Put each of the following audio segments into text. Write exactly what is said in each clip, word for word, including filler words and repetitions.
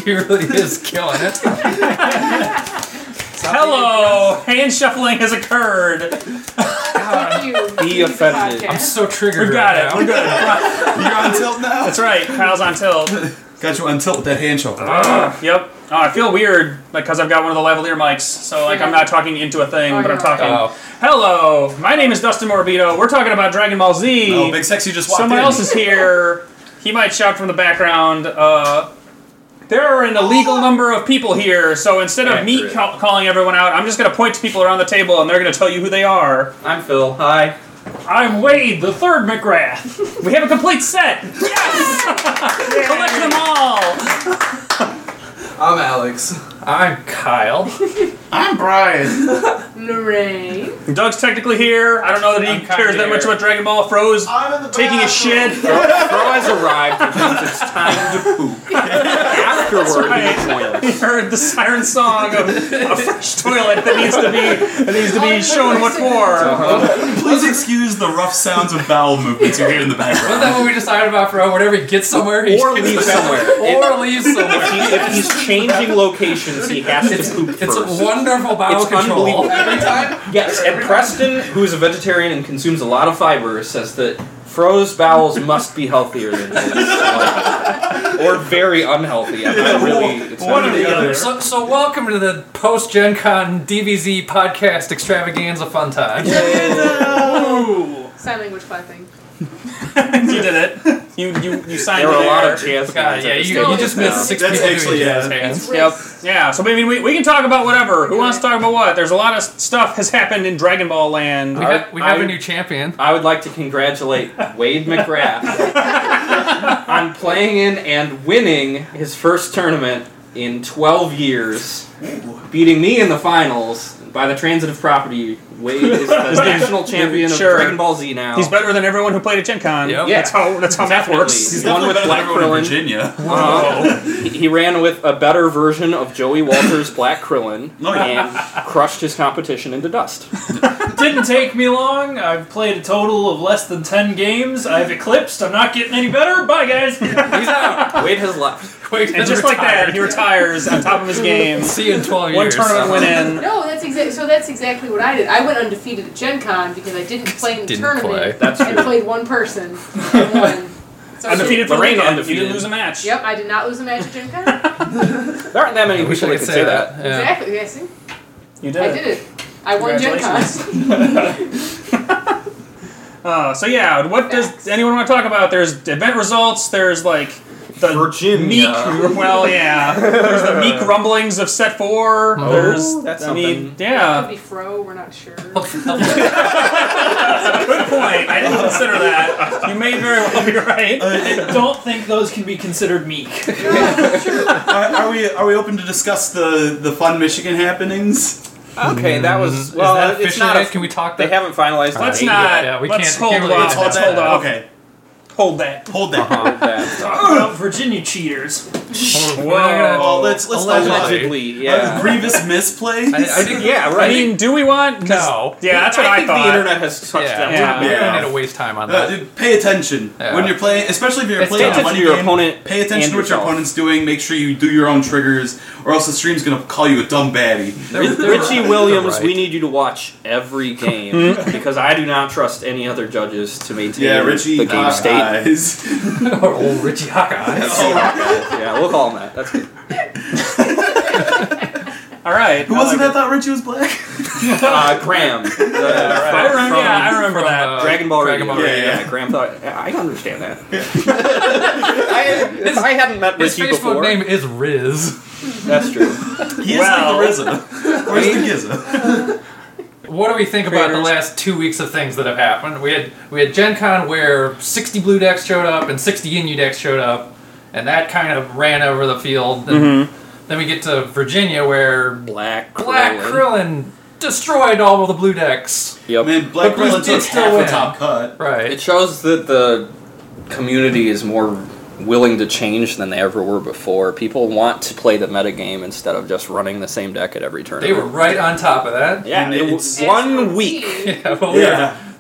he really is killing it. Hello! Hand shuffling has occurred. Be offended. I'm so triggered. We got right it. now. We're good. You're on tilt now? That's right. Kyle's on tilt. Got you on tilt with that hand shuffle. Uh, yep. Oh, I feel weird because I've got one of the lavalier mics, so like I'm not talking into a thing, Oh, but I'm you're talking. right. Oh. Hello, my name is Dustin Morbido. We're talking about Dragon Ball Z. Oh, Big Sexy just walked Someone in. else is here. He might shout from the background. Uh, there are an illegal number of people here, so instead of me Accurate. ca- calling everyone out, I'm just going to point to people around the table, and they're going to tell you who they are. I'm Phil. Hi. I'm Wade, the third McGrath. We have a complete set. Yes! Collect them all. I'm Alex. I'm Kyle. I'm Brian. Lorraine. Doug's technically here. I don't know that he I'm kinda cares that much here. about Dragon Ball. Fro's I'm in the taking a shit. Fro has arrived, which means it's time to poop. Afterward, right. he toilets. He heard the siren song of a fresh toilet that needs to be that needs to be shown what for. Please excuse the rough sounds of bowel movements you hear in the Wasn't that background. what we decided about, bro? Whenever he gets somewhere, he Or leave somewhere. or leaves somewhere. If, he, if he's changing locations, he has to poop It's first. a wonderful bowel It's control. unbelievable. Every time? Yes, and Preston, who is a vegetarian and consumes a lot of fiber, says that Fro's bowels must be healthier than his. Like, or very unhealthy. I'm not really. It's One not or the other. So, so welcome to the post Gen Con D V Z podcast extravaganza fun time. Ooh. Sign language clapping. You did it. You you you signed There were it a lot there. of jazz God, hands yeah, at the you, stage. you just missed six That's people actually, doing yeah. jazz hands. Yep. Yeah. So I mean, we, we can talk about whatever. Who wants to talk about what? There's a lot of stuff has happened in Dragon Ball Land. We, I- ha- we have I- a new champion. I would like to congratulate Wade McGrath on playing in and winning his first tournament in twelve years, beating me in the finals by the transitive property. Wade is the national champion of Sure. Dragon Ball Z now. He's better than everyone who played at Gen Con. Yep. Yeah. That's how that's how math works. He's He's one definitely with better than Black everyone in Krillin. Virginia. Uh, he, he ran with a better version of Joey Walters' Black Krillin Oh, yeah. and crushed his competition into dust. Didn't take me long. I've played a total of less than ten games. I've eclipsed. I'm not getting any better. Bye, guys. He's out. Wade has left. Wait, And just like that, he retires on top of his game. See you in twelve One years. tournament went in. No, that's exactly. So that's exactly what I did. I went undefeated at Gen Con because I didn't play in the Didn't tournament play. That's and true. played one person and won. So Undefeated for Lorraine Lorraine. You undefeated. didn't lose a match. Yep, I did not lose a match at Gen Con. There aren't that many I wish people I that could could say that. Yeah. Exactly. Yeah, see, You did. I did it. I won Gen Con. Uh, so yeah, what does Facts. anyone want to talk about? There's event results. There's like the Virginia. meek. Well, yeah. There's the meek rumblings of Set Four. Oh, There's that's I mean, something. Could yeah. be Fro. We're not sure. Good point. I didn't consider that. You may very well be right. I don't think those can be considered meek. are, are we are we open to discuss the, the fun Michigan happenings? Okay, that was Is well. that it's officially not. it? A, Can we talk? they that? haven't finalized. the Let's date not. yet. Yeah, we let's can't- hold can't really off. get Let's that. hold off. Okay, Hold that. hold that. Hold that. Talk about Virginia cheaters. We're not Whoa. gonna- Well, let's let's talk about Allegedly, uh, yeah. grievous misplays. I, I think Yeah, I right. mean, do we want? 'cause- No. Yeah, that's what I, think thought. the internet has touched Yeah, that. Yeah. we Yeah. don't need to waste time on Uh, that. dude, pay attention Yeah. when you're playing, especially if you're Pay playing a attention money to your game. opponent Pay attention and to what your yourself. opponent's doing. Make sure you do your own triggers, or else the stream's gonna call you a dumb baddie. Richie Williams, right. we need you to watch every game because I do not trust any other judges to maintain Yeah, Richie. the game uh, state. eyes. Old Richie Hawkeye. Yeah, we'll call him that. That's good. All right. Who I was it like that thought Richie was black? Uh, Graham. The, I remember, yeah, I remember from, that. uh, Dragon Ball Dragon Radio. Ball Radio. Yeah, yeah. Graham thought. yeah, I understand that. I, if I hadn't met His Richie Facebook before. name is Riz. That's true. He is Well. like the R Z A. Where's the Giza? What do we think about the Creators. last two weeks of things that have happened? We had we had Gen Con where sixty blue decks showed up and sixty Ginyu decks showed up, and that kind of ran over the field. And then we get to Virginia where Black Krillin. Black Krillin destroyed all of the blue decks. Yep. Man, Black But Bruce Krillin did took still half the win. top cut. Right. It shows that the community is more willing to change than they ever were before. People want to play the meta game instead of just running the same deck at every They tournament. were right on top of that. Yeah, And it it's- was one week. Yeah, well, Yeah.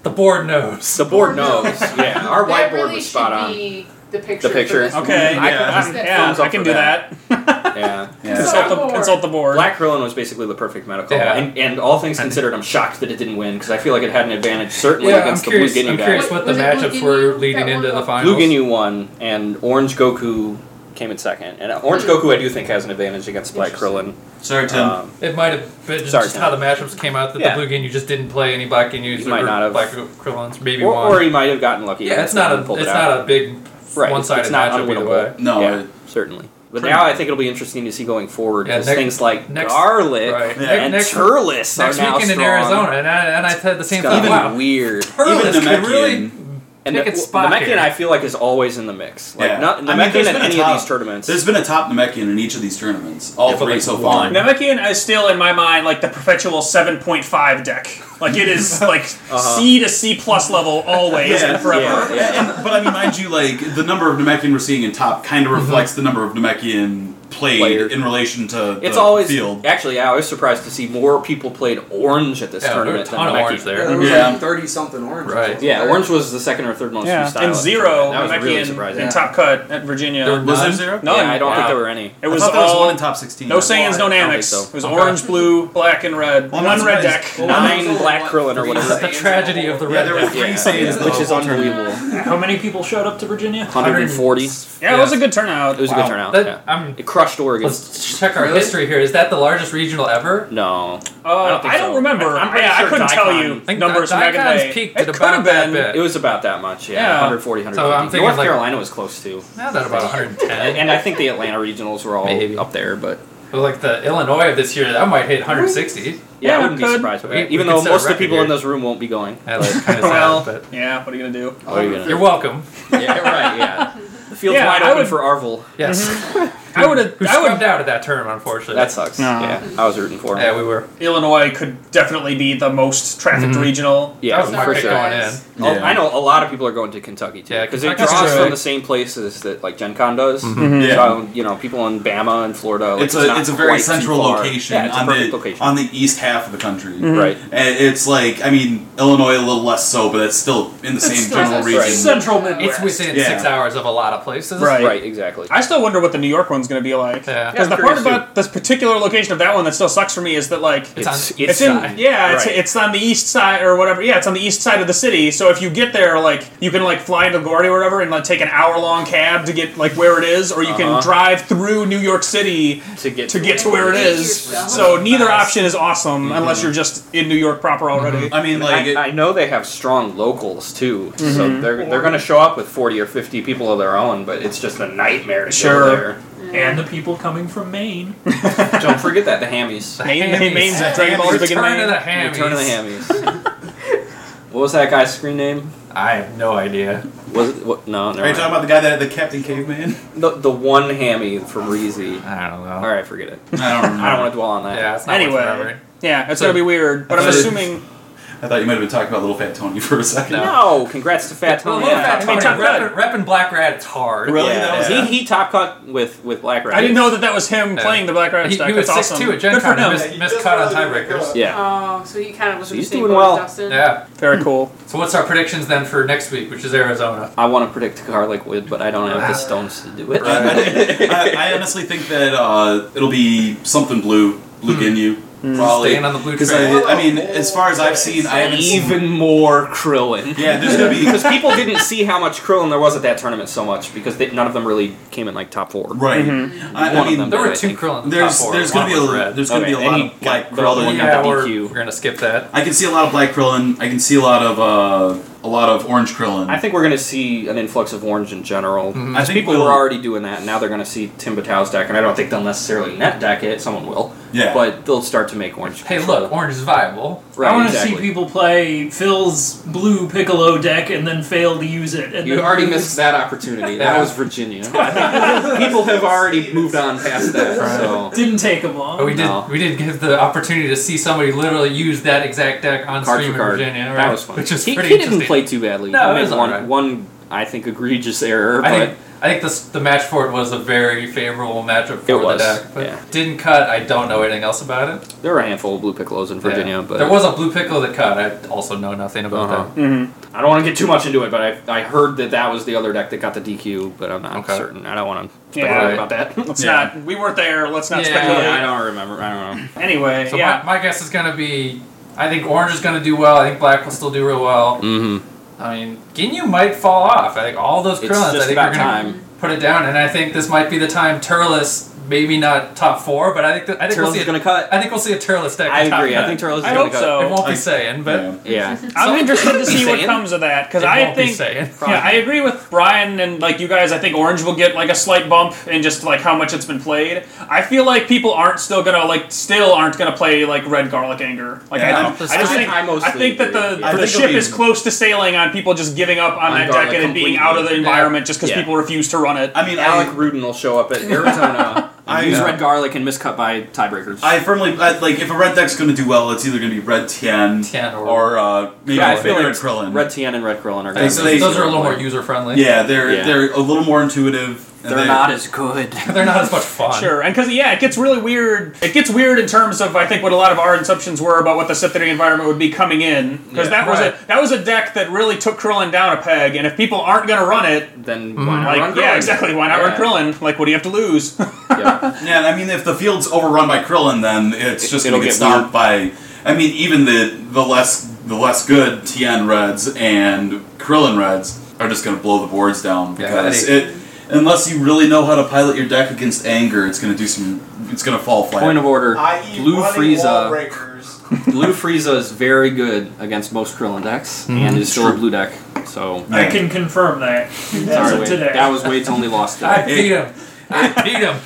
The board knows. The board knows. Yeah, our That whiteboard really was spot should on. be the picture. The picture. For this Okay. one. I Yeah. could- Yeah, thumbs up I can for do that. that. Yeah. Yeah. Consult the Board. consult the board. Black Krillin was basically the perfect medical. Yeah. And, and all things considered, I'm shocked that it didn't win because I feel like it had an advantage certainly Yeah, I'm against curious. the Blue I'm Ginyu curious guy. what the Was it Blue matchups were Ginyu leading that into won the the- finals. Blue Ginyu won, and Orange Goku came in second. And Orange Goku, I do think, has an advantage against Black Krillin. Sorry, Tim. Um, It might have been Sorry, just Tim. how the matchups came out that Yeah. the Blue Ginyu just didn't play any Black Ginyus He or might not have. Black Krillins, maybe or, one. or he might have gotten lucky. yeah, and it's not a pulled it it's out. not a big Right, one-sided it's not matchup either unwinnable. way. no. yeah, uh, certainly. But Pretty- now I think it'll be interesting to see going forward Yeah, because next- things like next- garlic right. Yeah. and Next- Turles Next are now weekend in strong. Arizona, and I, and I said the same It's gonna thing. be Wow, weird. Turles Even could Namekian. really And pick the, its spot Namekian, here. I feel like, is always in the mix. Like, Yeah. not, I mean, Namekian there's in been a any top- of these tournaments. There's been a top Namekian in each of these tournaments. All Yeah, but three like so one. far. Namekian is still in my mind like the perpetual seven point five deck. Like it is like Uh-huh. C to C plus level always Yeah, and forever. yeah, yeah. And, but I mean, mind you, like the number of Namekian we're seeing in top kind of reflects the number of Namekian played Player. in relation to It's the always field. actually. Yeah, I was surprised to see more people played orange at this Yeah, there were a tournament than ton of Namekian. orange Yeah, there. there was Yeah. like thirty something orange. Right. Yeah, orange was the second or third most Yeah, used style. and at the zero tournament. That was really Namekian surprising. in top cut at Virginia. There were Was there none? zero? None. Yeah, I don't think Wow. there were any. It was I thought there was all one in top sixteen. no Saiyans, no I don't think Namex. so. It was Okay. orange, blue, black, and red. Well, I'm One not red surprised. deck. Nine Black Krillin or Three whatever. The tragedy of the Yeah, red there were deck. three Yeah, Saiyans, which though, is alternate. unbelievable. How many people showed up to Virginia? one hundred forty. Yeah, it was a good turnout. It was a Wow. good turnout. That- yeah. I'm, It crushed Oregon. let's check our history here. Is that the largest regional ever? No, Uh, I don't think I don't so. remember. I'm pretty I, sure I couldn't tell Daikon- you I think numbers from back in the Daikon's day. peaked It at could have about that been. bit. it was about that much. Yeah, Yeah. one hundred forty, one hundred So fifty. I'm thinking North like- Carolina was close too. Now that about one hundred ten. And I think the Atlanta regionals were all Maybe. up there, but But like the Illinois of this year, that might hit one hundred sixty. yeah, Yeah, I wouldn't be could. surprised by We- that. we Even could though set a most of the record people in here. this room won't be going. That's kind of Well, sad, but yeah. What are you gonna do? What are you gonna you're welcome. Yeah, right. Yeah, the field's Yeah, wide I open would- for Arvel. Yes. I would have. Who I would. scrubbed out of that tournament, unfortunately. That sucks. No. Yeah, I was rooting for him. Yeah, we were. Illinois could definitely be the most trafficked Mhm. regional. Yeah, that was my for pick sure. going in. Oh, Yeah. I know a lot of people are going to Kentucky too Yeah, because it Kentucky's draws true. from the same places that like Gen Con does. Yeah. So you know, people in Bama and Florida. Like, It's a not it's a very quite too central far. location Yeah, it's a on perfect the location. on the east half of the country. Right. And it's like I mean Illinois a little less so, but it's still in the same still general right. region. Central Midwest. It's within Yeah. six hours of a lot of places. Right. Right. Exactly. I still wonder what the New York one's going to be like. Yeah. Because Yeah, the I'm part curious, about this particular location of that one that still sucks for me is that like It's on It's, the it's in side. yeah it's, Right. it's on the east side or whatever yeah it's on the east side of the city. So if you get there like you can like fly into LaGuardia or whatever and like take an hour long cab to get like where it is, or you can Uh-huh. drive through New York City to get to get to where it Get is. yourself. So neither Nice. option is awesome unless you're just in New York proper already. I mean like it, I, I know they have strong locals too, so Mhm. they're they're going to show up with forty or fifty people of their own, but it's just a nightmare to Sure. go there. And the people coming from Maine. Don't forget that the hammies. Maine, Hammies. Maine's Dragon Ball is big in Return to Maine. the hammies. Return of the hammies. What was that guy's screen name? I have no idea. Was it what? No, are never you mind. talking about the guy that had the Captain Caveman? the the one hammy from Reezy. I don't know. All right, forget it. I don't remember. I don't want to dwell on that. Yeah, it's not worth Anyway. remembering. Yeah, it's So- gonna be weird, but I'm So- assuming. I thought you might have been talking about Little Fat Tony for a second. No. No, congrats to Fat Well, Tony. Little Yeah, Fat I mean, Tony, top repping, repping Black Rat, it's hard. Really? Yeah, That was- he, he top cut with with Black Rat. I didn't know that that was him Yeah. playing the Black Rat He, stack. he was That's six awesome. two at Gen Good for Con and him. missed, missed cut on tiebreakers. Yeah. Oh, so he kind of was So in the he's same doing boat well. as Dustin. Yeah. Very cool. So what's our predictions then for next week, which is Arizona? I want to predict garlic wood, but I don't have the stones to do it. I, I honestly think that uh, it'll be something blue, blue Ginyu, probably. Staying on the blue Because train. I, I mean, as far as I've seen, I haven't seen. Even more Krillin. Yeah, there's gonna be. Because people didn't see how much Krillin there was at that tournament so much because they, none of them really came in like top four. Right. Mm-hmm. I, One I of mean, them There were I two think. Krillin in the there's top four. there's One gonna be was a red. there's gonna Okay, be a and lot he of black got- the other one Krillin. got Yeah, the we're, D Q. we're gonna skip that. I can see a lot of black Krillin. I can see a lot of uh, a lot of orange Krillin. I think we're going to see an influx of orange in general. I think People we'll- were already doing that, and now they're going to see Tim Batau's deck, and I don't think they'll necessarily net deck it. Someone will. Yeah. But they'll start to make orange. Hey, look, orange is viable. Right, I want to exactly. see people play Phil's blue Piccolo deck and then fail to use it. And You then already lose. missed that opportunity. That Yeah. was Virginia. I think people have already moved on past that. So Didn't take them long. But we did No. we did give the opportunity to see somebody literally use that exact deck on card stream for in card. Virginia, right? That was fun. Which is he, pretty he didn't interesting. play too badly. No, he it was made one alright. one I think, egregious error. I but think I think this, the match for it was a very favorable matchup for It the was, deck. But yeah. didn't cut. I don't know anything else about it. there were a handful of blue piccolos in Virginia, Yeah. but there was a blue pickle that cut. I also know nothing about Uh-huh. that. Mm-hmm. I don't want to get too much into it. But I I heard that that was the other deck that got the D Q, but I'm not Okay. certain. I don't want to Yeah. speculate about that. Let's Yeah. not. We weren't there. Let's not Yeah, speculate. yeah, I don't remember. I don't know. Anyway, So yeah. my, my guess is going to be, I think orange is going to do well. I think black will still do real well. Mm-hmm. I mean, Ginyu might fall off. I think all those It's Krillins, I just think about are going time. to put it down. And I think this might be the time Turles, maybe not top four, but I think that, I think we'll Turles see is a, going to cut. I think we'll see a Turles deck. I in top agree. I ten. think Turles is I going hope to cut. so. It won't I- be saying, but Yeah. Yeah. I'm So- interested to see what Saying? comes of that because It I won't be think saying. yeah, I agree with Brian and like you guys. I think Orange will get like a slight bump in just like how much it's been played. I feel like people aren't still gonna like still aren't gonna play like Red Garlic Anger. Like Yeah, I, I don't, don't- I just I- think I I, mostly think that the agree. I the think ship it'll be- is close to sailing on people just giving up on, On that Garlic deck and it being completely. out of the environment just because Yeah. people refuse to run it. I mean, Alec I, Rudin will show up at Arizona I- and use yeah. red garlic and miscut by tiebreakers. I firmly I, like if a red deck's going to do well, it's either going to be red Tien, Tien or- or uh, maybe yeah, I red feel like Krillin. Red Tien and Red Krillin are They- going those, to they- those are a little more user friendly. Yeah, they're Yeah. they're a little more intuitive. and They're they- not as good. They're not as much fun. Sure, and because yeah, it gets really weird. It gets weird in terms of I think what a lot of our assumptions were about what the Sith three environment would be coming in, because Yeah. that was Right. a that was a deck that really took Krillin down a peg. And if people aren't going to run it, Then why not like run yeah, Krillin? exactly, why not Yeah. run Krillin? Like, what do you have to lose? Yeah. Yeah, I mean, if the field's overrun by Krillin, then it's It- just it'll going to get get stomped by. I mean, even the the less the less good Tien Reds and Krillin Reds are just going to blow the boards down Yeah, because they- it. Unless you really know how to pilot your deck against anger, it's going to do some. It's going to fall flat. Point of order. I E Blue running Frieza. wall breakers. Blue Frieza is very good against most Krillin decks, and is still a blue deck. So Yeah. I can confirm that. As sorry, of Wade. today. That was Wade's only loss I today. beat him. I beat him.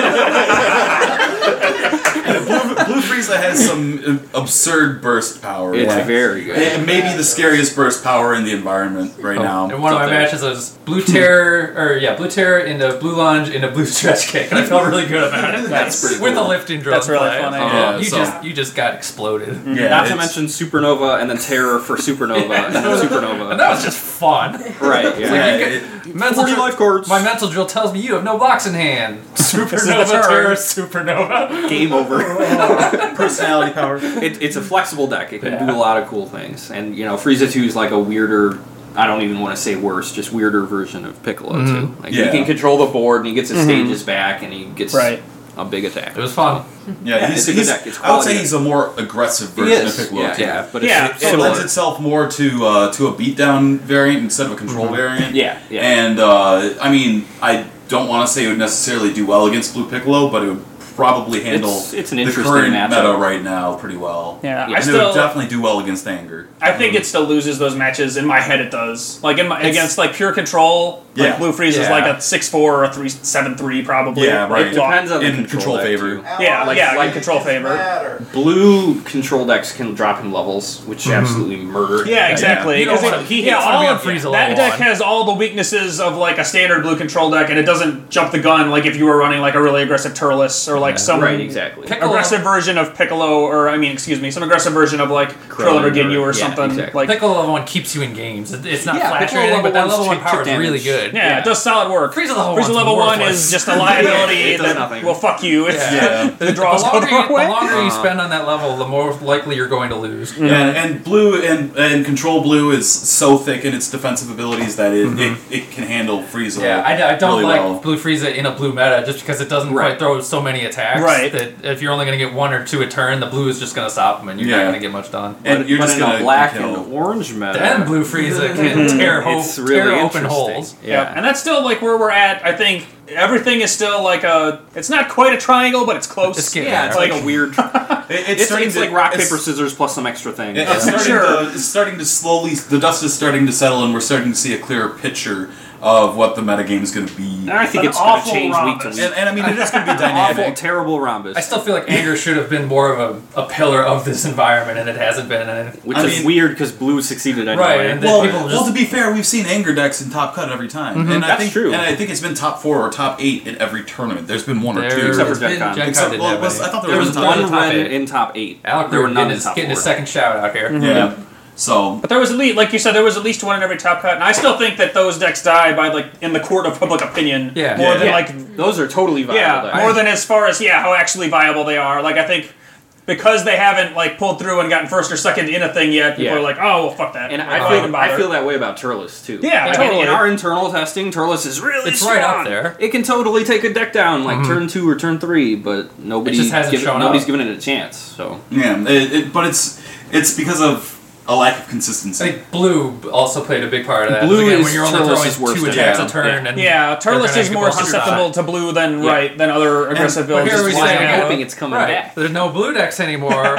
Blue, Blue Frieza has some uh, absurd burst power. It's like, very good. it may be the scariest burst power in the environment right now. In one of my It's up there. matches, I was blue terror, or yeah, blue terror into blue lunge into blue stretch kick, and I felt really good about it. That's pretty With cool. the lifting drum. That's really play. funny. Uh, Yeah, you so- just you just got exploded. Yeah, Not to it's- mention Supernova and then Terror for Supernova and then Supernova. And that was just fun. Right, Like, yeah. you Yeah, get- mental forty drill- life cards. My mental drill tells me you have no blocks in hand. Supernova turn. terror, supernova. Game over. personality power. It, it's a flexible deck. It can Yeah. do a lot of cool things. And, you know, Frieza two is like a weirder, I don't even want to say worse, just weirder version of Piccolo Mhm. two. Like, Yeah. he can control the board and he gets his stages back and he gets Right. a big attack. It was fun. Yeah, Yeah, he's, it's a good he's, deck. It's I would say quality. he's a more aggressive He version is. of Piccolo Yeah, too. yeah, but it's, Yeah, it's It similar. lends itself more to uh, to a beatdown variant instead of a control variant. Yeah, yeah. And uh, I mean, I don't want to say it would necessarily do well against Blue Piccolo, but it would probably handle It's- it's an the interesting current matchup. meta right now pretty well. Yeah, Yeah. I And it still would definitely do well against anger. I think it still loses those matches. In my head, it does. Like in my It's- against like pure control, like Yeah. Blue Frieza is Yeah. like a six four or a three seven three probably. Yeah, right. Like, block- Depends on the In control, control deck, favor. too. Yeah, Like- yeah, like in control favor. Matter. Blue control decks can drop him levels, which absolutely murder. Yeah, exactly. You don't 'Cause wanna- it- he, you don't yeah, wanna all be on of, Frieza that level deck one. has all the weaknesses of like a standard blue control deck, and it doesn't jump the gun like if you were running like a really aggressive Turles or like some Right, exactly. Piccolo- aggressive version of Piccolo, or I mean, excuse me, some aggressive version of like Krillin, Krillin or Ginyu or, or- yeah, something. exactly. Like, Piccolo level one keeps you in games. It- It's not Yeah, flash or Piccolo anything, but that level level one one's power chip is really damage. good. yeah, it does solid work. Frieza level Frieza one's level one worthless. is just a liability It does that nothing. will fuck you if Yeah. the draws the go longer, the you, wrong the way. longer you Uh, spend on that level, the more likely you're going to lose. And, and blue and, and control blue is so thick in its defensive abilities that it, it, it can handle Frieza. Yeah, I, I don't really like well. Blue Frieza in a blue meta just because it doesn't Right. quite throw so many attacks. Right. That if you're only going to get one or two a turn, the blue is just going to stop them and you're Yeah. not going to get much done. And But- you're but just in gonna a black kill. and orange meta. Then Blue Frieza can tear, ho- it's really tear open interesting. holes. Yeah. And that's still like where we're at. I think everything is still like a. It's not quite a triangle, but it's close. It's getting Yeah, it's like, a weird. It- It's, starting it's to- like rock it's- paper scissors plus some extra things. It- It's Yeah. starting, Sure. to, it's starting to slowly. The dust is starting to settle, and we're starting to see a clearer picture of what the metagame is going to be. I think An it's going to awful change week rhombus. to And, week. and I mean, it is going to be Awful, dynamic. terrible rhombus. I still feel like anger should have been more of a, a pillar of this environment, and it hasn't been. And Which I is mean- weird because blue succeeded anyway. Right, and then Well, people well, just to be fair, we've seen anger decks in top cut every time, and I That's think true. and I think it's been top four or top eight in every tournament. There's been one or there, two. Except for it's been- Gen Con. Gen Con Except- didn't well, have was- any. I thought there There was was one one One in top red eight. in top eight. Alec there were Rude none getting, in his, top getting four. his second shout out here. Yeah. So, But there was at least, like you said, there was at least one in every top cut, and I still think that those decks die by like in the court of public opinion. Yeah. More Yeah. than Yeah. like Those are totally viable. yeah, decks. more than as far as yeah how actually viable they are. Like I think because they haven't like pulled through and gotten first or second in a thing yet, people Yeah. are like, oh well, fuck that. And Like, I why feel even I bother? feel that way about Turles too. Yeah, Like, totally. In our internal testing, Turles is really It's right up strong. there. It can totally take a deck down like turn two or turn three, but nobody It just hasn't give- shown nobody's up. given it a chance. So yeah, it, it, but it's it's because of a lack of I consistency. think blue also played a big part of that. Blue Again, is when you're only Turles' throwing worst two at attacks that. a turn, Yeah. and Yeah, they're Turles gonna is give more one hundred susceptible die. to blue than Yeah. right than other aggressive but builds. here is we why say- I I'm know. hoping it's coming Right. back. There's no blue decks anymore.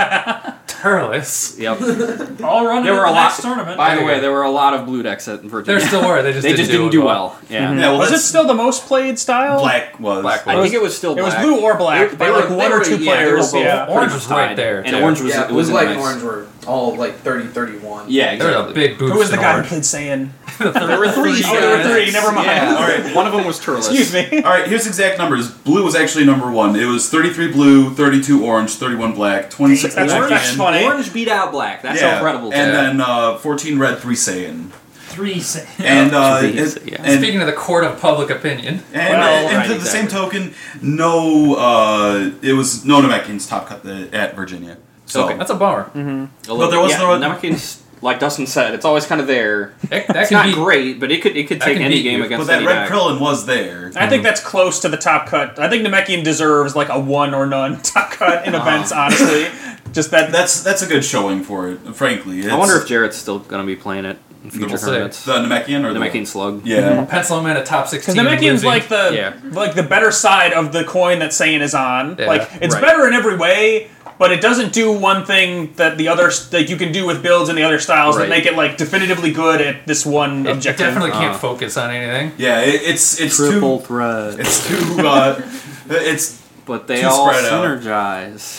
Turles. Yep. I'll run There it were in a the next lot. tournament. By the There you way, go. there were a lot of blue decks at Virginia. There still were. They just they didn't just didn't do do well. well. Yeah. Yeah, well, Was it that's- still the most played style? Black was. Black I was- think it was still It was black. blue or black. They, by they like were, one they or were- two yeah, they were players. both Yeah. pretty Orange was right tied. there, and too. orange was yeah, it blue, was black, nice. and orange were all like thirty, thirty-one. Yeah, There was a exactly. big boost Who was the in guy who orange. played Saiyan? There were three. Oh, there were three. Never mind. Yeah. All right. One of them was Turles. Excuse me. All right, here's exact numbers. Blue was actually number one. It was thirty-three blue, thirty-two orange, thirty-one black, twenty-six That's- black. that's and- funny. Orange beat out black. That's yeah, incredible. And too. then uh, fourteen red, three Saiyan. Three. Sa- And uh, Three, it- yeah. and, Speaking of the court of public opinion, and, Well, and right, to the same exactly. token, no, uh, it was no Namekians top cut the, at Virginia. So that's a bummer. But there was yeah, no- Namekians, like Dustin said, it's always kind of there. That, that It's can not be great, but it could it could that take can any beat game you. against but that any red deck. Krillin was there. I think that's close to the top cut. I think Namekian deserves like a one or none top cut in events, honestly. Just that. That's that's a good showing for it. Frankly, it's, I wonder if Jarrett's still going to be playing it in future We'll see. tournaments. the Namekian or the Namekian Slug. Yeah. pencil him in a top Because sixteen. Namekian's losing. like the Yeah. like the better side of the coin that Saiyan is on. Yeah, like it's right. better in every way, but it doesn't do one thing that the other that you can do with builds and the other styles Right. that make it like definitively good at this one It objective. definitely can't Uh. focus on anything. Yeah, it, it's it's Triple too threat. it's too uh, it's But they too all spread out. synergize.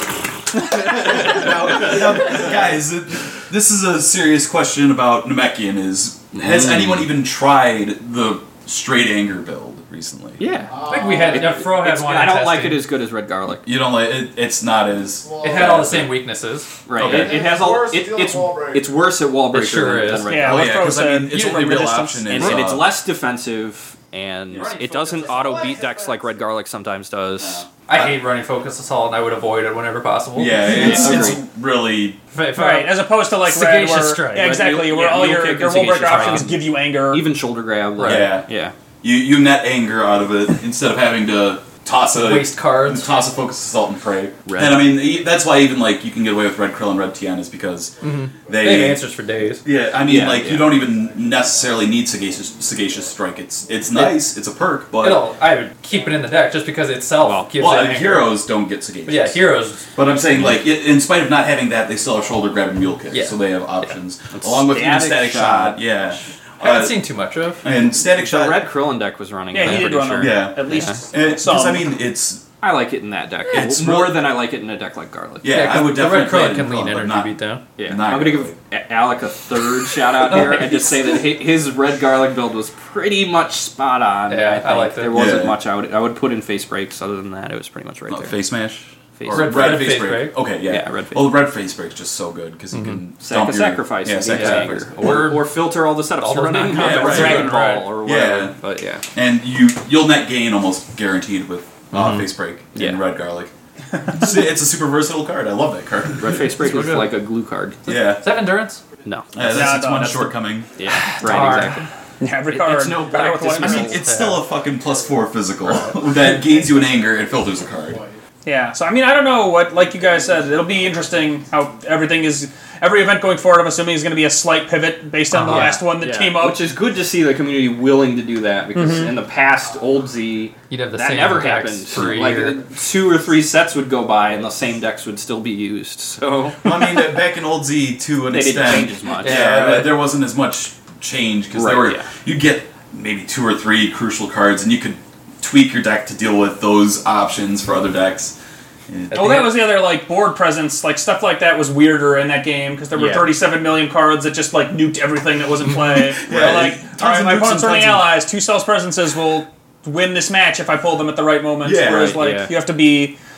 now, now, guys. it- This is a serious question about Namekian. Is has Mm. anyone even tried the straight anger build recently? Yeah. I think we had yeah, Fro had It's- one. I in don't like it testing. as good as Red Garlic. You don't like it. It's not as It had all the same weaknesses. Right. Okay. It, it has all. Worse It, dealing it's wall break. it's worse at wall breaker sure than, is. than Red Yeah, Oh like yeah, Fro because I said, mean, its you only remember real distance. option and, is and it's uh, less defensive, and it doesn't auto beat decks like Red Garlic sometimes does. I hate running focus assault, and I would avoid it whenever possible. Yeah, it's, Yeah, it's agreed. really If I- if I- Right, as opposed to like red, Sagacious where Strike. yeah, exactly, Mule- where yeah, all Mule your Kick your and wall breaker Sagacious options Strike. give you anger. Even shoulder grab. Like, Yeah. Yeah. you you net anger out of it instead of having to toss a waste cards. toss a focus assault and pray. Red. And I mean e- that's why even like you can get away with Red Krill and Red Tien is because They they have answers for days. Yeah, I mean Yeah, like yeah. you don't even necessarily need sagacious sagacious strike. It's it's nice, it's a perk, but It'll, I would keep it in the deck just because itself Well, gives well, it and anger. heroes don't get sagacious. But yeah, heroes. But I'm saying like i in spite of not having that, they still have shoulder grab and mule kick, Yeah. so they have options It's along with even static static shot. shot. Yeah, I haven't Uh, seen too much of. and static The shot. Red Krillin deck was running. Yeah, I'm he did pretty run sure. them. Yeah. At least Because some. I mean it's. I like it in that deck. It's more really- than I like it in a deck like Garlic. Yeah, 'cause I would the definitely red play Krillin it in can lean Krillin, but energy not- beat down. Yeah, Not I'm gonna really. give A- Alec a third shout out here and just say that hi- his red garlic build was pretty much spot on. Yeah, I think. liked it. There wasn't Yeah. much I would I would put in face breaks. Other than that, it was pretty much right Oh, there. face smash. Face Or Red- red, red face, face break. break. Okay, yeah. Yeah, red face Well, the red face break's just so good because you can Sack dump a your, sacrifice. Yeah, and sack beat a the sacrifice. anger. Or, Or- or filter all the setups all to those run in non-combat combat, right, Dragon right, Ball right. or Yeah. whatever. But yeah, And you you'll net gain almost guaranteed with uh, face break Yeah. and red garlic. it's, it's a super versatile card. I love that card. red face break So is good. like a glue card. Yeah. Does that have endurance? No. Uh, that's No, its no, one that's the- shortcoming. Yeah, right. Darn. Exactly. every It- card. it's no better black with one I mean, dismissal. it's still a fucking plus four physical that gains you an anger and filters a card. Yeah, so I mean, I don't know what, like you guys said, it'll be interesting how everything is, every event going forward, I'm assuming, is going to be a slight pivot based on the Uh-huh. last one that Yeah, came up. which is good to see the community willing to do that because in the past, old Z, You'd have the that same never decks happened. for a Like year. two or three sets would go by and the same decks would still be used. So Well, I mean, uh, back in old Z to an they didn't extent, change as much. yeah, Yeah, right. there wasn't as much change because Right, there were yeah. you'd get maybe two or three crucial cards, and you could tweak your deck to deal with those options for other decks. And- Oh, that was the other like board presence, like stuff like that was weirder in that game because there were Yeah. thirty-seven million cards that just like nuked everything that was in play. Yeah, Where, like, tons all right, of my nukes opponent's and running tons of- allies, two cells presences will win this match if I pull them at the right moment. Yeah, Whereas right, like yeah. you have to be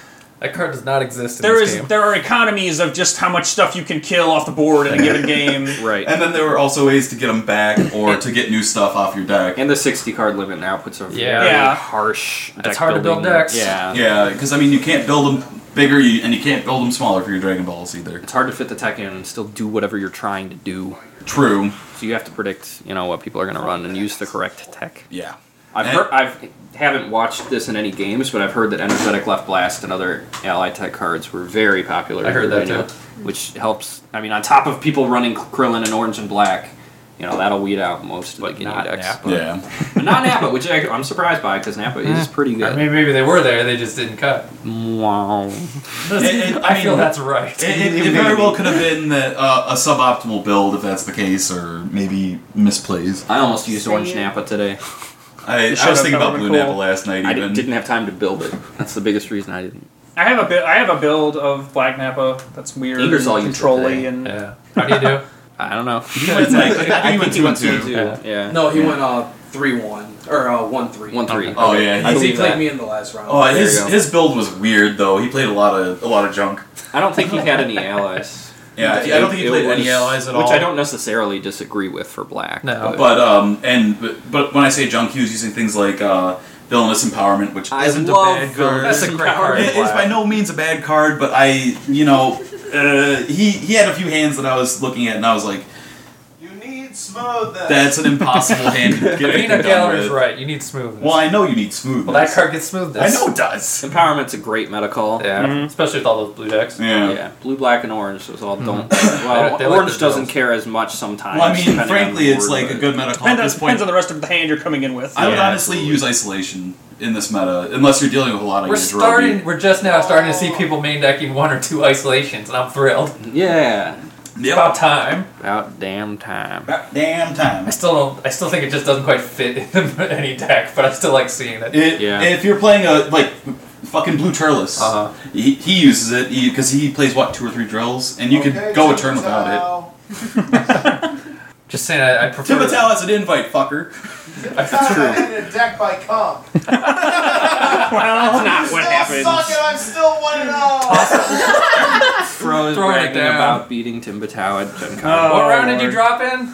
That card does not exist in There this is game. there are economies of just how much stuff you can kill off the board in a given game. Right. And then there were also ways to get them back or to get new stuff off your deck. And the sixty card limit now puts a Yeah. very Yeah. harsh deck It's hard to build building- decks. Yeah. Yeah, because I mean, you can't build them bigger, you, and you can't build them smaller for your Dragon Balls either. It's hard to fit the tech in and still do whatever you're trying to do. True. So you have to predict, you know, what people are going to run and use the correct tech. Yeah. I've And- heard, I've haven't watched this in any games, but I've heard that Energetic Left Blast and other ally tech cards were very popular. I heard in that Virginia, too. which helps. I mean, on top of people running Krillin and Orange and Black, you know, that'll weed out most of the Guinea not decks. Napa. Yeah. But not Napa, which I, I'm surprised by because Napa is pretty I good. mean, maybe they were there, they just didn't cut. Wow. It- it- I, I feel mean, that's right. It, it, it very well could have been that, uh, a suboptimal build if that's the case, or maybe misplays. I almost used Say Orange it. Napa today. I, I was should've thinking about been Blue cool. Napa last night. I Even di- didn't have time to build it. That's the biggest reason I didn't. I have a bi- I have a build of Black Napa that's weird, Ingersoll and used it controlly, today. and Yeah. How do you do? I don't know. He went like, I think I he went think two he and went two. Yeah. Yeah. No, he went uh three one or uh one three. One three. Oh yeah, I he's, he believe played that. me in the last round. oh There his you go. his build was weird though. He played a lot of a lot of junk. I don't think he had any allies. Yeah, I don't think he It played any was- allies at which all. I don't necessarily disagree with for Black. No. but But um and but, but when I say junk, he was using things like uh, Villainous Empowerment, which I isn't love a bad card. Villainous That's a great card. It is by no means a bad card, but I, you know, uh, he he had a few hands that I was looking at, and I was like, You need smoothness. that's an impossible hand to get anything Peanut done Gallery's with. right, you need smoothness. Well, I know you need smoothness. Well, that card gets smoothness. I know it does. Empowerment's a great meta call. Yeah, especially with all those blue decks. Yeah. Yeah, blue, black, and orange. Those all don't. They Well, don't- they like orange the doesn't drills. care as much sometimes. Well, I mean, depending on frankly, the it's board, like a but- good meta call at depends, this depends point. on the rest of the hand you're coming in with. I would Yeah, honestly absolutely. use isolation in this meta, unless you're dealing with a lot of We're Yajirobe. starting. We're just now starting to see people main decking one or two isolations, and I'm thrilled. Yeah, It's about time. about damn time. About damn time. I still don't. I still think it just doesn't quite fit in any deck, but I still like seeing it. It, Yeah. If you're playing a like fucking Blue Turles, Uh-huh. he, he uses it because he, plays what two or three drills, and you Okay, could go a turn without it. Timotao. Just saying, I, I prefer. Timotao has an invite, fucker. Timotao ended a deck by comp. Well, That's not what Still happens. suck and I'm still one and oh. Fro is Throwing it bragging down. about beating Timbatow at Gen Con. Oh. What round did you Lord. drop in?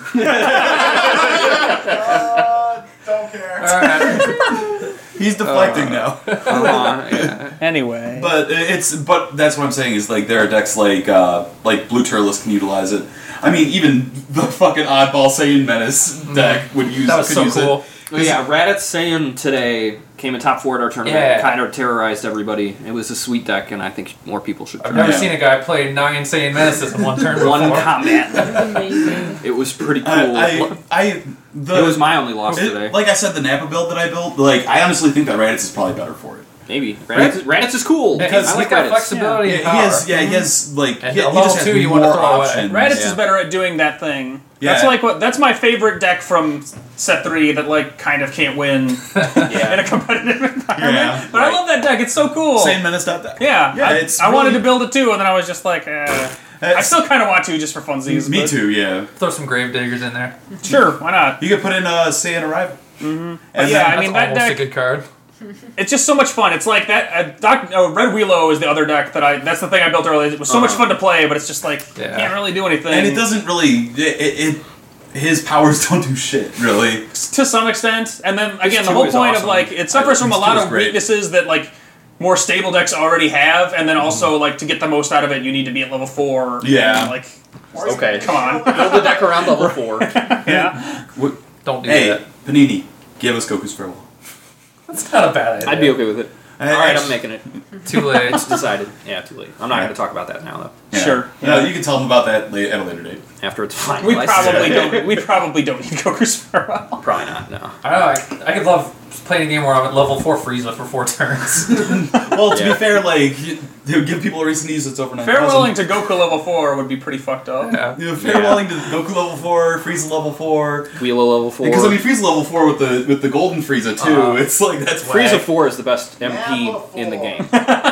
Uh, don't care. All right. He's deflecting now. Come on, yeah. anyway. But it's but that's what I'm saying is like there are decks like uh, like Blue Turles can utilize it. I mean even the fucking oddball Saiyan Menace deck would use That was could so use cool. Oh, yeah, Raditz Saiyan today came in top four at our tournament. Yeah. Kind of terrorized everybody. It was a sweet deck, and I think more people should I've try never it. Yeah. seen a guy play nine Saiyan Menaces in one turn One before. combat. That's amazing. It was pretty cool. I, I, I the it was my only loss it- today. like I said, the Napa build that I built, like I honestly think that Raditz is probably better for it. Maybe. Raditz, Raditz is cool. Yeah, because he's I like got Raditz. flexibility Yeah, and he power. has. Yeah, he has like And he, a he level just has two you more wanna throw away. options. Raditz Yeah. is better at doing that thing. That's Yeah. like what. That's my favorite deck from set three that like kind of can't win in Yeah. a competitive environment. Yeah, but I right. love that deck. It's so cool. Same Menace dot deck. Yeah, Yeah, I, it's I wanted really- to build it too, and then I was just like, eh. I still kind of want to just for funsies. Me but too. Yeah, Throw some grave diggers in there. Sure, why not? you could put in uh, Saiyan Arrival. Mm-hmm. And Yeah, I That's mean, that almost deck- a good card. It's just so much fun. It's like that. Uh, Doc, uh, Red Wheelo is the other deck that I. That's the thing I built earlier. It was so much Uh-huh. fun to play, but it's just like you Yeah. can't really do anything. and it doesn't really. It, it, it his powers don't do shit really. to some extent. And then again, the two whole is point awesome. of like it suffers I- from a these lot two is of great. weaknesses that like more stable decks already have, and then also like to get the most out of it, you need to be at level four. Yeah. And, like Okay. come on. Build the deck around level four. yeah. Don't do Hey, that. Panini, give us Goku's farewell. That's not a bad idea. I'd be okay with it. All right, I'm making it. Too late. It's decided. Yeah, too late. I'm not going to talk about that now, though. Yeah. Sure. No, you can tell them about that la- at a later date. After it's finalized. We probably Yeah. don't. We probably don't need Goku's farewell. Probably not, no. I don't know. I, I could love playing a game where I'm at level four Frieza for four turns. Well, to Yeah. be fair, like you, you give people a reason to use its overnight. Farewelling to Goku level four would be pretty fucked up. yeah. You know, farewelling to Goku level four, Frieza level four. Wheelo level four. Because I mean, Frieza level four with the with the golden Frieza too. Uh-huh. It's like that's Frieza whack. four is the best M P Level in the four. game. And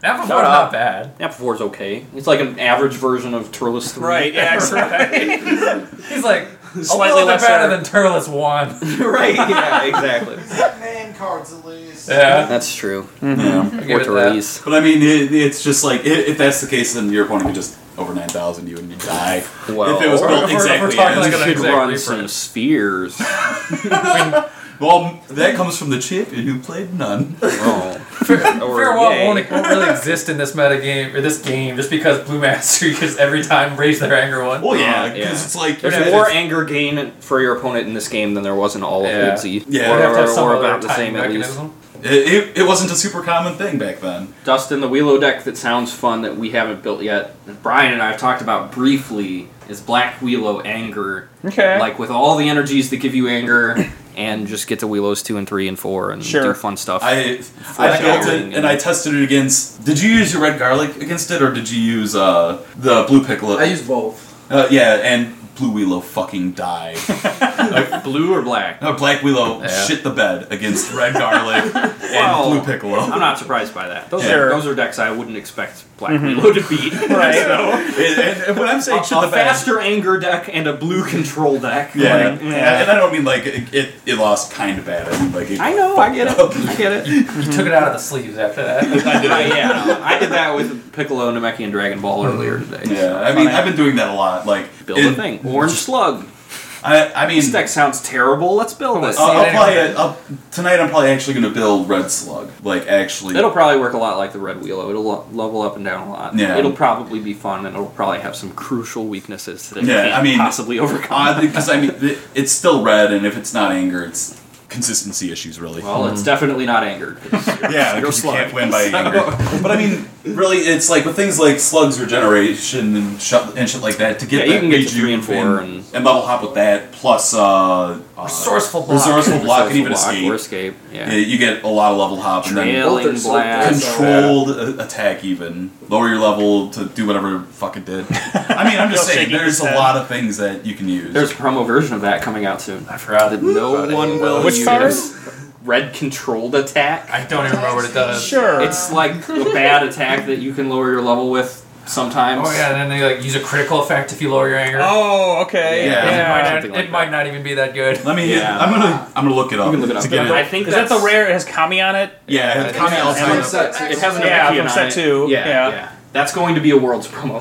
Amphifor's Shut not up. bad. Amphifor's okay. It's like an average version of Turles three. Right, yeah, right. He's like Slightly a little bit lesser. better than Turles one. Right, yeah, exactly. Name cards at least. Yeah. That's true. Yeah. I give Or it that. Turles. But I mean, it, it's just like i- if that's the case, then your opponent could just over nine thousand you and you die. Well, if it was or built if we're- if we're exactly talking as like you an should exact run reprint. some spheres. well, that comes from the champion who played none. Oh. Farewell yay. won't, won't really exist in this meta game or this game just because Blue Master just every time raise their anger one. Well, yeah, Uh, because yeah. it's like There's if- more if- anger gain for your opponent in this game than there was in all of Yeah. Old Z. Yeah. or, We'd have to have some or other about the time same at least. mechanism. It, it, it wasn't a super common thing back then. Dustin, the Wheelo deck that sounds fun that we haven't built yet, that Brian and I have talked about briefly, is Black Wheelo Anger. Okay. Like with all the energies that give you anger, and just get to Wheelos two and three and four and Sure. do fun stuff. I I built Foreshadowing it and I tested it against. Did you use your red garlic against it, or did you use uh, the blue pickle? I use both. Uh, yeah, and blue Wheelo fucking died. Like blue or black? No, Black Wheelo Yeah. shit the bed against red garlic and Well, blue piccolo. I'm not surprised by that. Those, Sure. are, those are decks I wouldn't expect Black Wheelo to beat. Right. and, and, and when I'm saying shit a the bed, faster anger deck and a blue control deck. yeah, Like, and, and I don't mean like it, it, it lost kind of bad. I mean like it I know, I get it. I get it. You took it out of the sleeves after that. I did, yeah, I did that with Piccolo, Namekian Dragon Ball earlier today. Yeah, I mean I've been doing that a lot. Like Build in- a thing. Orange Slug. I, I mean, This deck sounds terrible. Let's build it. I'll, See I'll it probably anyway. I'll, tonight. I'm probably actually going to build Red Slug. Like actually, It'll probably work a lot like the Red Wheelo. It'll lo- level up and down a lot. Yeah. It'll probably be fun, and it'll probably have some crucial weaknesses that it Yeah, can't I mean, possibly overcome. odd because I mean it, it's still red, and if it's not anger, it's consistency issues really. well, it's definitely not angered. 'cause you're- yeah, you're because you Slug. can't win by anger. But I mean, really, it's like with things like Slug's regeneration and shit, and shit like that to get Yeah, you that can get to rejuve three and four and, and- and level hop with that plus uh, uh, Resourceful block. resourceful block, and even Block escape. or escape. Yeah. Yeah, you get a lot of level hop and then Trailing Both are Slug blast. decks. controlled a- attack even lower your level to do whatever fuck it did. I mean, I'm just Still saying shaking there's his a head. lot of things that you can use. There's a promo version of that coming out soon. I forgot. That no about it. one will Which use. card? Red controlled attack. I don't even remember what it does. Sure. It's like a bad attack that you can lower your level with sometimes. Oh yeah, and then they like use a critical effect if you lower your anger. Oh, okay. Yeah. it might, not, something like it might not even be that good. Let me. Yeah. I'm gonna. I'm gonna look it up. You can look it up. To get I it. think Is that that's the rare? It has Kami on it. Yeah, it's coming Yeah, all it's the from time. set It has an Yeah, Namekian from on set it. two. Yeah, Yeah. yeah, That's going to be a world's promo.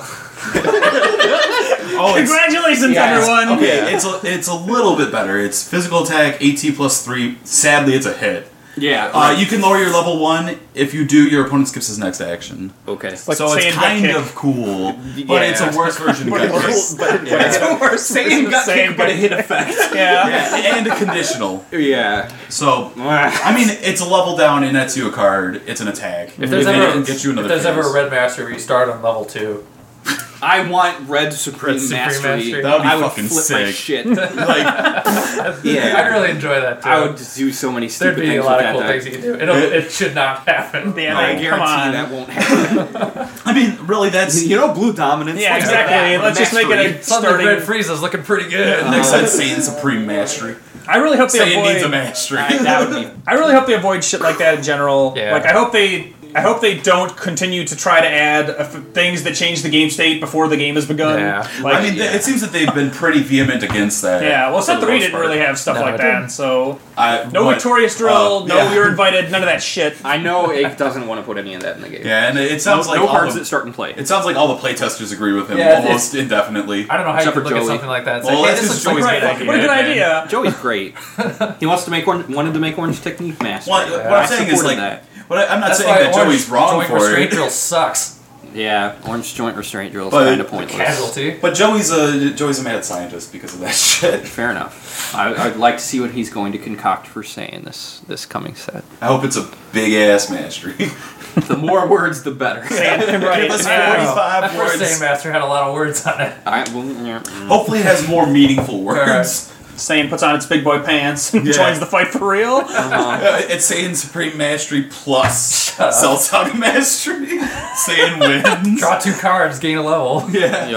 Oh, it's, Congratulations, Yeah. everyone! okay. Yeah. It's a, it's a little bit better. It's physical attack, AT plus three. Sadly, it's a hit. Yeah. Uh, you can lower your level one if you do. Your opponent skips his next action. okay. Like so it's Saiyan Gut kind Kick. of cool, but it's a Yeah. worse version. But of Gut it's- Kick. but- Yeah. but it's a worse Same version of gut Saiyan kick, but a Gut hit effect. Yeah. Yeah, and a conditional. Yeah. So I mean, it's a level down and nets you a card. It's an attack. If there's And ever, it can get you if another there's ever phase. a red master where you start on level two, I want Red Supreme Red Supreme Mastery. Mastery. That would be I would fucking flip my sick. shit. like, Yeah. I'd really enjoy that too. I would just do so many There'd stupid be things a lot with of cool that things deck. you can do. It'll, it should not happen. Damn I it, guarantee come on. that won't happen. I mean, really, that's You know, blue dominance. Yeah, like exactly. that, Let's just make it a mastery. Something starting. red Frieza's looking pretty good. next time Saiyan Supreme Mastery. I really hope they Saiyan needs a avoid. mastery. Right, that would be. I really hope they avoid shit like that in general. Yeah. Like I hope they. I hope they don't continue to try to add uh, f- things that change the game state before the game has begun. Yeah. Like, I mean, th- it seems that they've been pretty vehement against that. yeah. Well, for set the three most didn't part. really have stuff No, like it that. didn't. So I, no what- victorious drill. uh, no, yeah. you're invited. None of that shit. I know it doesn't want to put any of that in the game. Yeah, and it sounds no, like no all cards the, that start and play. it sounds like all the playtesters agree with him Yeah, almost indefinitely. I don't know how Except you for could look at Joey. something like that. It's Well, like, hey, that's this just looks like Joey's right. fucking What a good man. idea. Joey's great. He wants to make orange, wanted to make Orange Technique Master. What, what I I'm saying is supported like, that. what I, I'm not That's saying why that orange Joey's wrong joint for restraint it. drill sucks. Yeah, Orange Joint Restraint Drill is But kind of pointless. Casualty. But Joey's a Joey's a mad scientist because of that shit. Fair enough. I, I'd like to see what he's going to concoct for saying this this coming set. I hope it's a big ass mastery. The more words, the better. Right. Give us Yeah. forty-five That first words. Saiyan Master had a lot of words on it. I, well, yeah, mm. Hopefully, it has more meaningful words. Saiyan puts on its big boy pants and Yeah. joins the fight for real. Uh, it's Saiyan Supreme Mastery plus Cell Saga Mastery. Saiyan wins. Draw two cards, gain a level. Yeah.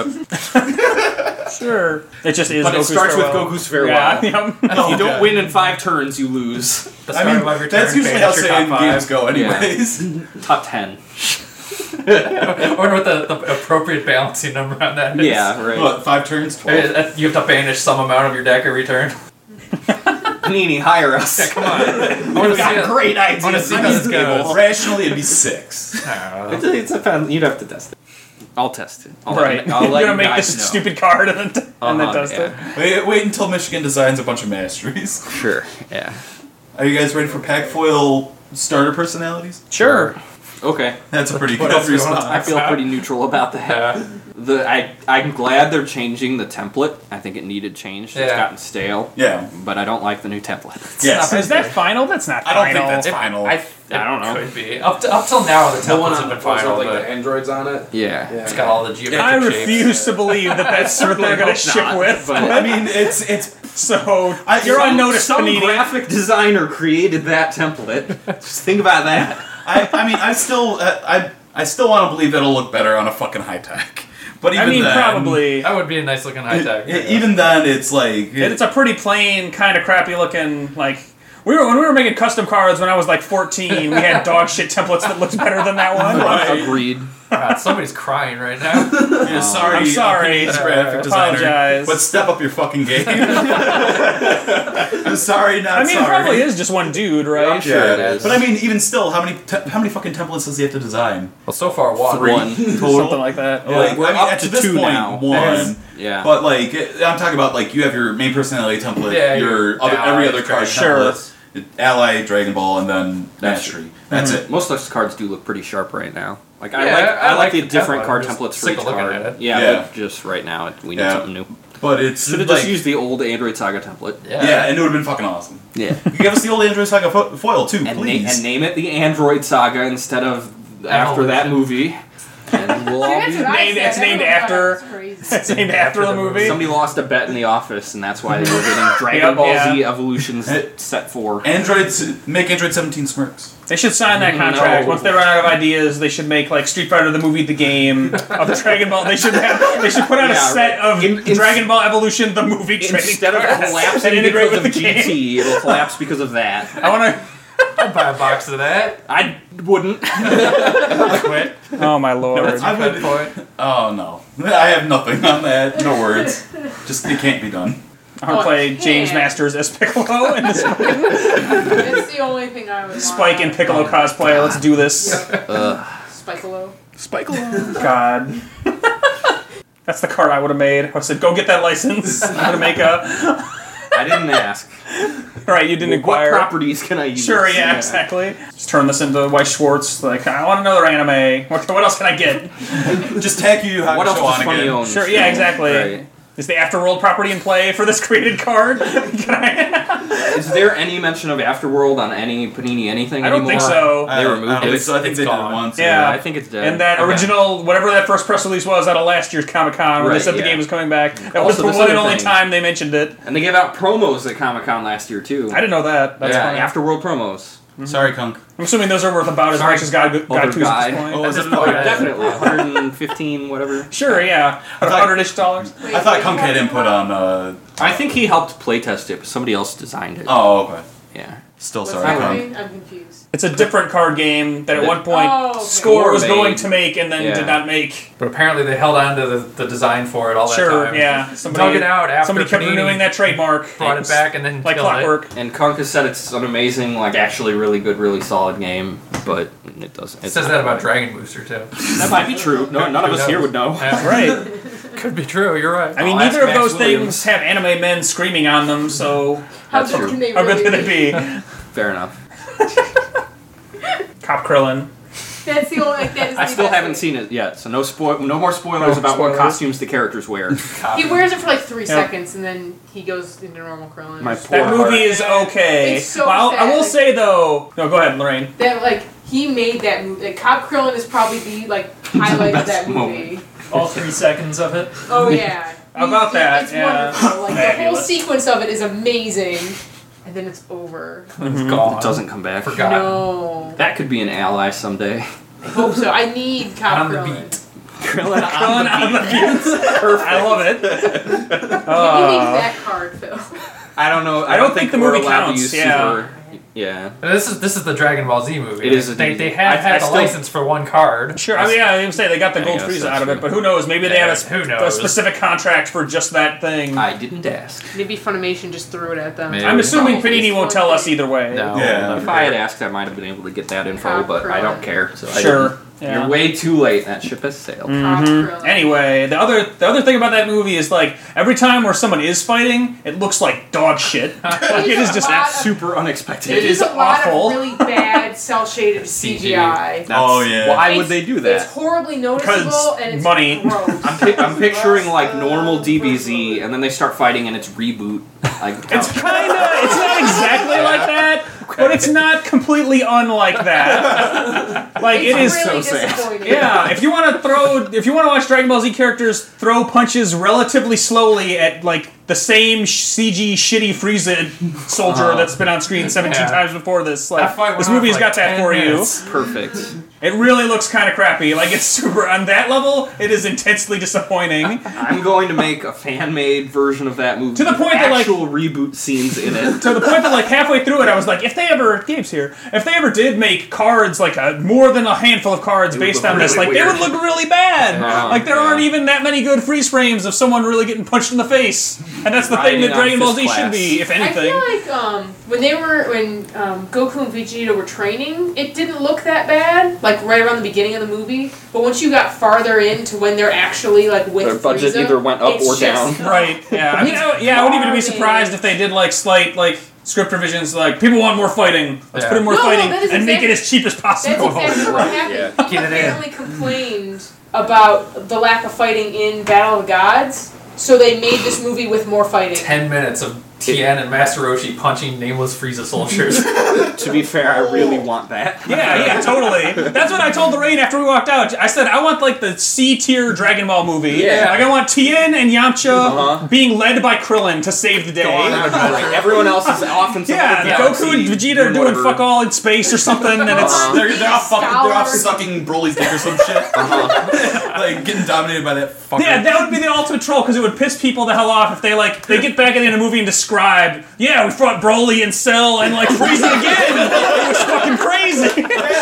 Yep. Sure. It just is. But it Goku's starts farewell. with Goku's farewell. Yeah. yep. If you don't Okay. win in five turns, you lose. The I start mean, of every turn, that's usually how banish your Saiyan top games five. go, anyways. Top ten. I wonder what the, the appropriate balancing number on that is. Yeah, right. What, five turns? I mean, twelve? that- You have to banish some amount of your deck every turn. Panini, hire us. Yeah, come on. I want to see got it. great ideas. I want to see on how this this table. goes. Rationally, it'd be six. I don't It's, know. it's a fun, you'd have to test it. I'll test it. I'll Right. Let, I'll You're let gonna you make guys this know. stupid card and then, and then Uh-huh, test it. yeah. Wait, wait until Michigan designs a bunch of masteries. Sure. Yeah. Are you guys ready for pack foil starter personalities? Sure. Okay. That's a pretty What good else do you want response. I feel pretty neutral about that. Yeah. The I I'm glad they're changing the template. I think it needed changed. It's Yeah. gotten stale. Yeah. But I don't like the new template. Yes. Is that final? That's not I don't final. think that's final. I I don't know. Could be. Up, to, up till now, the The one templates on have the been final, final, like but the androids on it. Yeah. Yeah. it's got all the geometric I shapes. refuse to believe that that's what they're gonna ship not, with. but- I mean, it's it's. So I- you're some- on notice, Some Panini. graphic designer created that template. Just think about that. I, I mean, I still uh, I I still want to believe that'll look better on a fucking high tech. But even I mean, then, probably. That would be a nice looking high tech. it- it- even then, it's like It's a pretty plain, kind of crappy looking, like. We were, when we were making custom cards when I was like fourteen, we had dog shit templates that looked better than that one. Right. Agreed. God, somebody's crying right now. yeah, sorry, I'm sorry. uh, graphic designer, Apologize. but step up your fucking game. I'm sorry, not I mean, it sorry. probably is just one dude, right? I'm sure it is. But I mean, even still, how many te- how many fucking templates does he have to design? Well, so far, one. One. Total. Something like that. Like, We're I mean, up at to this two point, now. one. Yeah. But like, it- I'm talking about like you have your main personality template, Yeah, your your other, every ally, other card Sure. template, ally, Dragon Ball, and then That's mastery. That's it. Most of those cards do look pretty sharp right now. Like I Yeah, like I I, like like the the different template. card I'm just templates for sick each of looking card. at it. Yeah, Yeah. but just right now it, we need Yeah. something new. But it's Should have like, just used the old Android Saga template. Yeah. yeah, and it would have been fucking awesome. Yeah. You give us the old Android Saga fo- foil too, and, na- please. and name it the Android Saga instead of after that Evolution. movie. And we'll all That's be. what I named- said. it's named Everyone thought after- it was crazy. It's named after the movie. Somebody lost a bet in the office, and that's why they were getting Dragon Yep, Ball yeah. Z Evolutions Hey. set four. Androids make Android seventeen smirks. They should sign that contract. No. Once they run out of ideas, they should make like Street Fighter the movie, the game of Dragon Ball. They should have, they should put out a Yeah, set of in- in- Dragon Ball Evolution the movie trading Instead of cards collapsing and integrate because with of the game. G T, it'll collapse because of that. I want to. I'd buy a box of that. I wouldn't. I quit. Oh my lord! That's I my would- point. Oh no, I have nothing on that. No words. Just it can't be done. I want to play Oh, James yeah. Masters as Piccolo and this That's the only thing I would Spike and want. Piccolo cosplay. Let's do this. Ugh. Spikelo. God. That's the card I would have made. I said, go get that license. I'm gonna make a. I didn't ask. Right, you didn't What inquire. properties can I use? Sure, yeah, exactly. Just turn this into White Schwartz. Like, I want another anime. What, what else can I get? Just tack you how What to else show does on Funny again. own? Sure, yeah, exactly. Right. Is the Afterworld property in play for this created card? Can I? Is there any mention of Afterworld on any Panini anything I don't anymore? think so. I, They I removed don't think it. so. I think It's they did gone. it once. Yeah. I think it's dead. And that Okay. original, whatever that first press release was out of last year's Comic Con, when they Right, said the yeah. game was coming back, that Also, was the this one and other only thing. time they mentioned it. And they gave out promos at Comic Con last year too. I didn't know that. That's yeah, funny. Afterworld promos. Sorry, Kunk. I'm assuming those are worth about as Sorry. much as God, God Other Twos at guy. this point. Oh, is it Oh, another? yeah. Definitely, one hundred fifteen, whatever. Sure, yeah. thought- one hundred-ish dollars. Wait, I thought wait, Kunk had what? input on. Uh, I think he helped playtest it, but somebody else designed it. oh, okay. Yeah. Still What's sorry, that Kunk. movie? I'm confused. It's a different card game that at one point Oh, okay. Score was Made. going to make and then Yeah. did not make. But apparently they held on to the, the design for it all that Sure, time. yeah. Somebody, Dug it out after somebody kept Panini renewing that trademark. Brought it back and then Like killed clockwork. And Kunk has said it's an amazing, like actually really good, really solid game, but it doesn't. It. It it's says not that about quite. Dragon Booster too. That might be true. No, none of Who us here knows? would know. Yeah. Right. Could be true. You're right. I mean, I'll ask neither of Max those Williams. things have anime men screaming on them, so How That's good true. can they how really good can they be? Fair enough. Cop Krillin. That's the only. Like, that is I the still best haven't way. seen it yet, so no spoil, no more spoilers No about what spoilers. costumes the characters wear. He wears it for like three Yeah. seconds and then he goes into normal Krillin. My That poor movie heart. is okay. It's so well, I sad. will say though. No, go ahead, Lorraine. That like he made that movie. Like, Cop Krillin is probably the like highlight of Best that movie. moment. All three seconds of it. Oh yeah. How about that? It's Yeah. wonderful. Like the whole Fabulous. sequence of it is amazing, and then it's over. It's gone. It doesn't come back. Forgot. No. That could be an ally someday. I hope so. I need Cop On the Krillin. beat. Krillin Krillin on the beat. Perfect. I love it. Give me Uh, that card, Phil. I don't know. I don't think the we're movie allowed counts, to use yeah. super Yeah. And this is this is the Dragon Ball Z movie. It is a They D V D. they had I- had I a still- license for one card. Sure, I mean, yeah, I didn't say they got the I gold guess Frieza that's out of it, true. but who knows? Maybe they Yeah, had a, sp- who a knows? specific contract for just that thing. I didn't ask. Maybe Funimation just threw it at them. Maybe. I'm assuming Probably Panini won't it's tell one us thing. either way. No. Yeah. If I had asked, I might have been able to get that info, but I don't care. So I Sure. didn't. Yeah. You're way too late. That ship has sailed. Top Mhm. Krillin. Anyway, the other the other thing about that movie is like every time where someone is fighting, it looks like dog shit. Like it is just Lot of- Super unexpected. It They is use a lot awful. of really bad cel-shaded C G I. That's- Oh, yeah. Why would It's- they do It's that? horribly noticeable Because and it's money. gross. I'm, pi- I'm picturing like normal D B Z, and then they start fighting, and it's reboot. Like It's kind of it's not exactly like that, but it's not completely unlike that. Like it It's is really so sad. disappointing. Yeah, if you want to throw, if you want to watch Dragon Ball Z characters throw punches relatively slowly at like the same C G shitty Frieza soldier Uh-huh. that's been on screen seventeen Yeah. times before this, like That fight went this on movie's for got like that ten for minutes. perfect. you. It really looks kind of crappy. Like it's super on that level. It is intensely disappointing. I'm going to make a fan-made version of that movie To the with point that, like- actual reboot scenes in it. To the point that like halfway through it, I was like, if they ever Gabe's here, if they ever did make cards like a more than a handful of cards It would based look on this, really like they weird. would look really bad. Yeah, like there yeah. aren't even that many good freeze frames of someone really getting punched in the face, and that's the thing Riding that on Dragon Ball Z fist should class. be, if I anything. feel like um, when they were when um, Goku and Vegeta were training, it didn't look that bad. Like right around the beginning of the movie, but once you got farther into when they're actually like with Their budget Frieza, either went up it's or just- down. Right? Yeah. I mean, I, yeah, I wouldn't even be surprised if they did like slight like script revisions, like people want more fighting. Let's Yeah. put in more No, no, fighting that is and make it exactly- as cheap as That's possible. exactly what Right, happened. yeah. People Get it in. apparently complained about the lack of fighting in Battle of the Gods, so they made this movie with more fighting. Ten minutes of Tien and Master Roshi punching nameless Frieza soldiers. To be fair, I really want that. Yeah, yeah, totally. That's what I told Lorraine after we walked out. I said, I want like the C tier Dragon Ball movie. Yeah. Like I want Tien and Yamcha Uh-huh. being led by Krillin to save the day. That would be great. Everyone else is off in some Yeah, other Goku galaxy and Vegeta are doing doing whatever. fuck all in space or something, and it's Uh-huh. They're, they're off fucking, they're off Scholar. sucking Broly's dick or some shit. Uh-huh. Like getting dominated by that fucker. yeah, that would be the ultimate troll because it would piss people the hell off if they like they get back in the movie and describe, yeah, we fought Broly and Cell and like Frieza again. It was fucking crazy.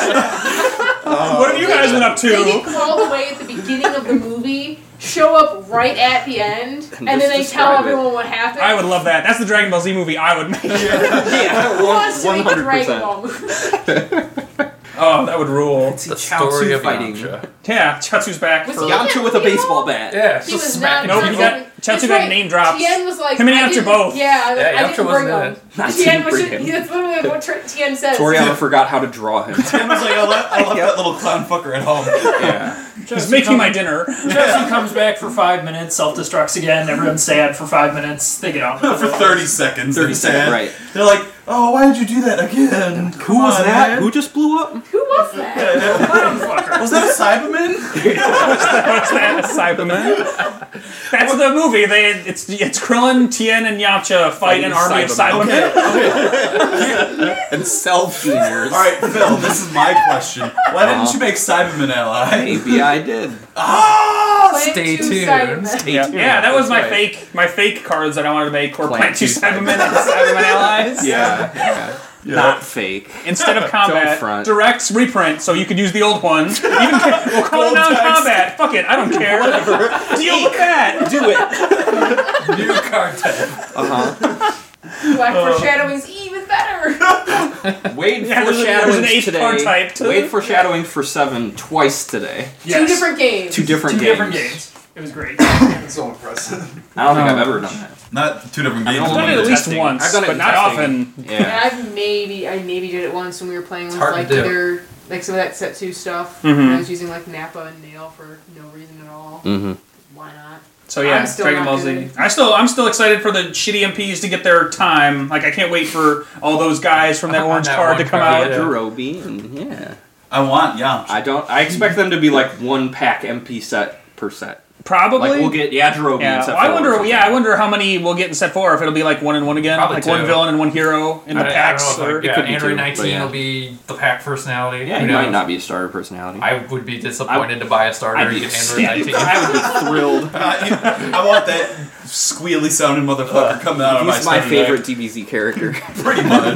What have you guys been up They get to? called away at the beginning of the movie, show up right at the end, and, And then they just tell describe it. everyone what happened. I would love that. That's the Dragon Ball Z movie I would make. Yeah, Who wants to one make a hundred Dragon percent. Ball movie? Oh, that would rule. The The story of fighting. Yamcha. Yeah, Chatsu's back. Was for he- Yamcha with a baseball bat. Yeah, He just was smacking not. Nope, he people. got- Chaozu That's got right. name drops. Tien was like, Him and I Yamcha didn't- both. Yeah, I, Yeah, I Yamcha didn't bring wasn't in him. it. I Tien didn't was bring just, him. that's literally what Tr- Tien says. Toriyama forgot how to draw him. Tim was like, I left, I left that little clown fucker at home. Yeah. He's making my dinner. Jesse comes back for five minutes, self-destructs again, everyone's sad for five minutes, they get out. For thirty seconds. thirty they're seconds, sad. right. They're like, oh, why did you do that again? Who was on, that? man. Who just blew up? Who was that? Was that a Cyberman? What's that? Cybermen? That's the movie. They it's it's Krillin, Tien, and Yamcha fight an army of Cybermen. And Cell Juniors. Alright, Phil, this is my question. Why didn't you make Cyberman ally? Maybe I did. Ah! Plant Stay two tuned. Cybermen. Yeah, yeah, that was my That's right. fake my fake cards that I wanted to make were Plant Plant Two two Cybermen and Cybermen allies. Yeah. yeah. Not fake. Instead of combat, front. direct reprint, so you could use the old ones. Even we'll call it Gold non text. combat. Fuck it, I don't care. Deal with that. Do it. New card type. Uh-huh. Black foreshadowing's even better. Wade Yeah, there's a- there's an foreshadowings eighth today. card type, too. Wade foreshadowing for seven twice today. Two different games. Two different Two games. different games. It was great. So impressive. I don't think I've ever done that. Not two different I've games. I've only done it at in least testing. once, I've done it but in not testing. often. Yeah. Yeah, I maybe I maybe did it once when we were playing with hard to like do. either like some of that set two stuff. Mhm. And I was using like Nappa and Nail for no reason at all. Mm-hmm. Why not? So yeah, I'm still Dragon not Ball Z. good. I still, I'm still excited for the shitty M Ps to get their time. Like I can't wait for all those guys from that On orange that card one to come card, out. yeah. Jirobe and yeah. I want Yamcha. I don't. I expect them to be like one pack M P set per set. Probably. Like we'll get Yajirobe yeah. in set Well, I four or wonder. something. Yeah, I wonder how many we'll get in set four. If it'll be like one and one again, Probably like two. one villain and one hero in the I, packs. I don't know or, if like, could yeah, be Android two, nineteen but yeah. will be the pack personality. Yeah, Who he might knows? not be a starter personality. I would be disappointed to buy a starter I'd and be get Android nineteen. I would be thrilled. I, I want that squealy sounding motherfucker coming out of my He's my stomach. favorite D B Z character. Pretty much.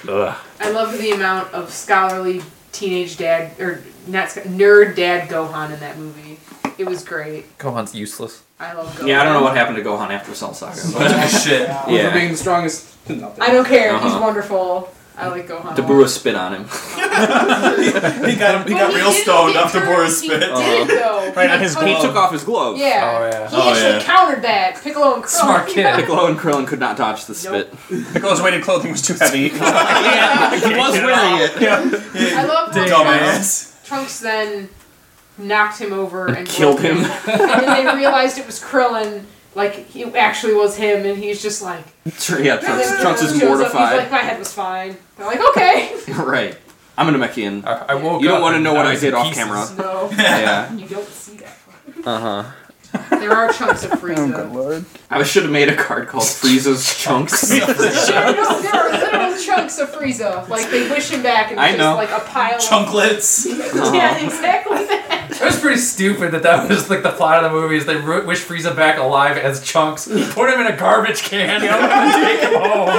Ugh. I love the amount of scholarly teenage dad or not sc- nerd dad Gohan in that movie. It was great. Gohan's useless. I love Gohan. Yeah, I don't know what happened to Gohan after Cell Saga. Took a shit. For Yeah. being the strongest. Nothing. I don't care. He's Uh-huh. wonderful. I like Gohan. Dabura spit on him. He got he got But real didn't stoned get after turned- Boris He spit. did though. Right on his He He took off his glove. Yeah. Oh, yeah. He Oh, actually yeah. countered that. Piccolo and Krillin. Smart kid. Piccolo and Krillin could not dodge the spit. Piccolo's weighted clothing was too heavy. He was wearing it. Yeah. I love how Dumbass. Trunks then knocked him over and Killed broke him. and then they realized it was Krillin. Like it actually was him, and he's just like. Yeah, Trunks, Trunks is shows up, mortified. He's like, my head was fine. They're like, okay. Right. I'm a Namekian. I, I woke You up don't want to and know what I was did in off pieces. camera. No, Yeah. you don't see that. Uh huh. There are chunks of Oh, Frieza. Lord. I should have made a card called Frieza's Chunks. no, there are literal chunks of Frieza. Like they wish him back, and it's I just know. like a pile. Chunklets. Of... Yeah, exactly that. It was pretty stupid that that was like the plot of the movie is they ru- wish Frieza back alive as Chunks, put him in a garbage can, and take him home.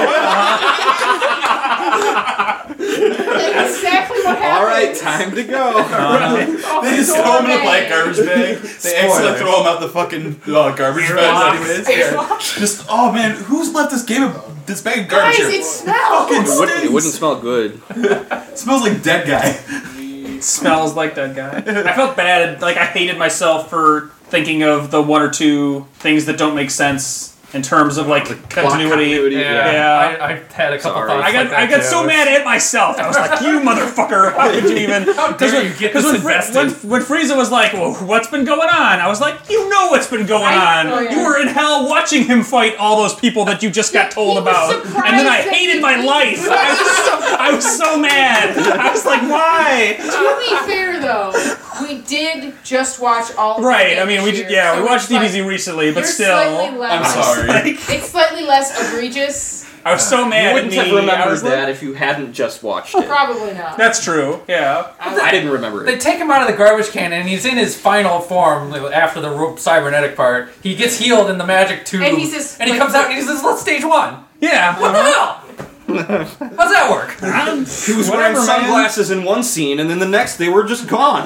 That's exactly what happened. All right, time to go. Oh, They just so throw him in a mad. black garbage bag. They accidentally throw him out the fucking uh, garbage bag. Anyways, just oh man, who's left this game of this bag of garbage Guys, here? it smells. Fucking It wouldn't, it wouldn't stinks. smell good. It smells like dead guy. Smells like that guy. I felt bad. Like I hated myself for thinking of the one or two things that don't make sense in terms of like continuity. continuity, Yeah, Yeah. I, I had a couple Sorry. thoughts. I got like that I got too. so mad at myself. I was like, "You motherfucker! How could you even?" How dare you get this when, invested? when, when Frieza was like, "Well, what's been going on?" I was like, "You know what's been going I- on. oh, yeah. You were in hell watching him fight all those people that you just got told He was about, surprised and then I that hated he- my life. I was so I was so mad. I was like, why?" To be fair, though, we did just watch all. of Right. the I mean, we games did, here, yeah, so we watched it's like- D B Z recently, but you're still, slightly less, I'm sorry. like, It's slightly less egregious. I was so You mad at wouldn't me. have I remembered was like- that if you hadn't just watched it. Probably not. That's true. Yeah. I didn't remember They it. take him out of the garbage can, and he's in his final form like, after the ro- cybernetic part. He gets healed in the magic tube, And he's just, and he like- comes out and he says, "Let's stage one." Yeah. What the hell? How's that work? He was wearing Whatever, man. sunglasses in one scene, and then the next they were just gone.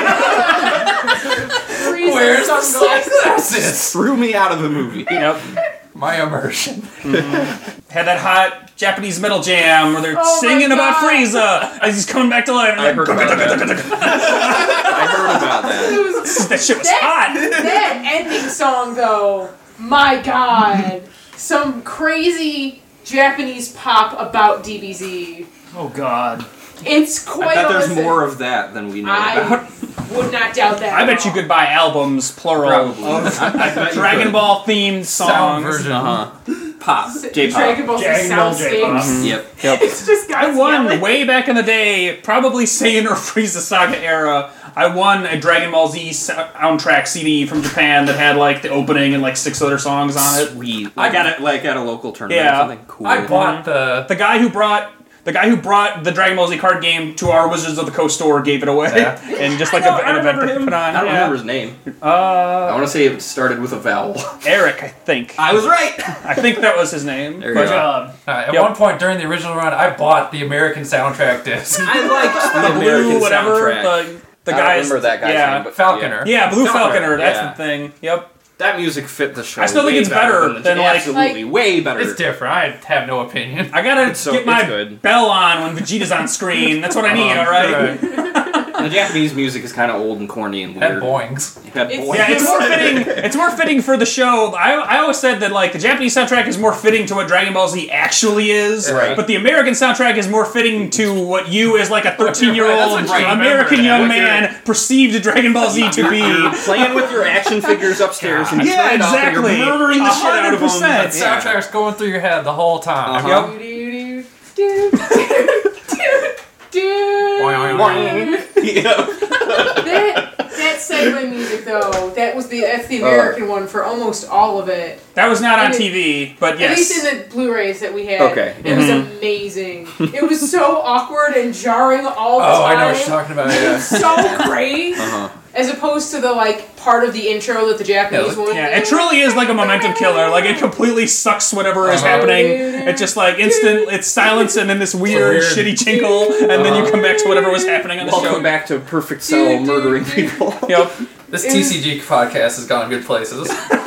Frieza Where's the sunglasses. sunglasses? Threw me out of the movie. Yep. My immersion. Had that hot Japanese metal jam where they're Oh my singing about God. Frieza as he's coming back to life. I heard about that. I heard about that. It was That shit was that, hot. that ending song, though. My God, some crazy Japanese pop about D B Z. Oh God. It's I quite. bet a there's listen. more of that than we know I about. would not doubt that. I at bet you all. could buy albums, plural. Probably. I, I bet you Dragon could. Ball themed songs. Sound version. Uh-huh. Pop. J-pop. Dragon Ball Z Dragon Ball soundscapes. Yep. It's just guys I won yelling. way back in the day, probably Saiyan or Frieza Saga era. I won a Dragon Ball Z soundtrack C D from Japan that had like the opening and like six other songs on it. Sweet. I I got it like at a local tournament Yeah. or something cool. I bought the. The guy who brought the guy who brought the Dragon Ball Z card game to our Wizards of the Coast store gave it away, Yeah. and just like I know, a, I an event remember to I put on. don't yeah. remember his name. I Uh, want to say it started with a vowel. Eric, I think. I was right. I think that was his name. There you But, go. uh, Uh, at Yep. one point during the original run, I bought the American soundtrack disc. I liked the, the American blue, whatever. soundtrack. The, the I don't guys. remember that guy's yeah. name, but Falconer. Yeah, Blue Falconer, Falconer. That's yeah. the thing. Yep. That music fit the show. I still think way it's better than, the, than, like- absolutely way better. It's different. I have no opinion. I gotta so- get my it's good. bell on when Vegeta's on screen. That's what I need. Uh-huh. All right. The Japanese music is kind of old and corny and That weird. boings. You had It's- boy- Yeah, it's more fitting. It's more fitting for the show. I, I always said that like the Japanese soundtrack is more fitting to what Dragon Ball Z actually is, Right. but the American soundtrack is more fitting to what you, as like a thirteen-year-old That's what you American remember, young what man, perceived Dragon Ball Z to be. You're playing with your action figures upstairs and you Yeah, turn it off and exactly. you're murdering the A shit out of them. hundred percent. That soundtrack's going through your head the whole time. Uh-huh. Do, do, do, do, do, do. Boing. Yeah. That that segue music though, that was the that's the American one for almost all of it. That was not on And it- T V, but At yes. least in the Blu-rays that we had. Okay. It was amazing. It was so awkward and jarring all the Oh, I time. know what you're talking about. Yeah. So great. Uh-huh. As opposed to the like part of the intro that the Japanese Yeah, one. Yeah, it truly is like a momentum killer. Like it completely sucks whatever is happening. It's just like instant. It's silence and then this weird, weird- shitty tinkle, and then you come back to whatever was happening on the Welcome show. back to Perfect Cell murdering people. Yep. This T C G podcast has gone good places.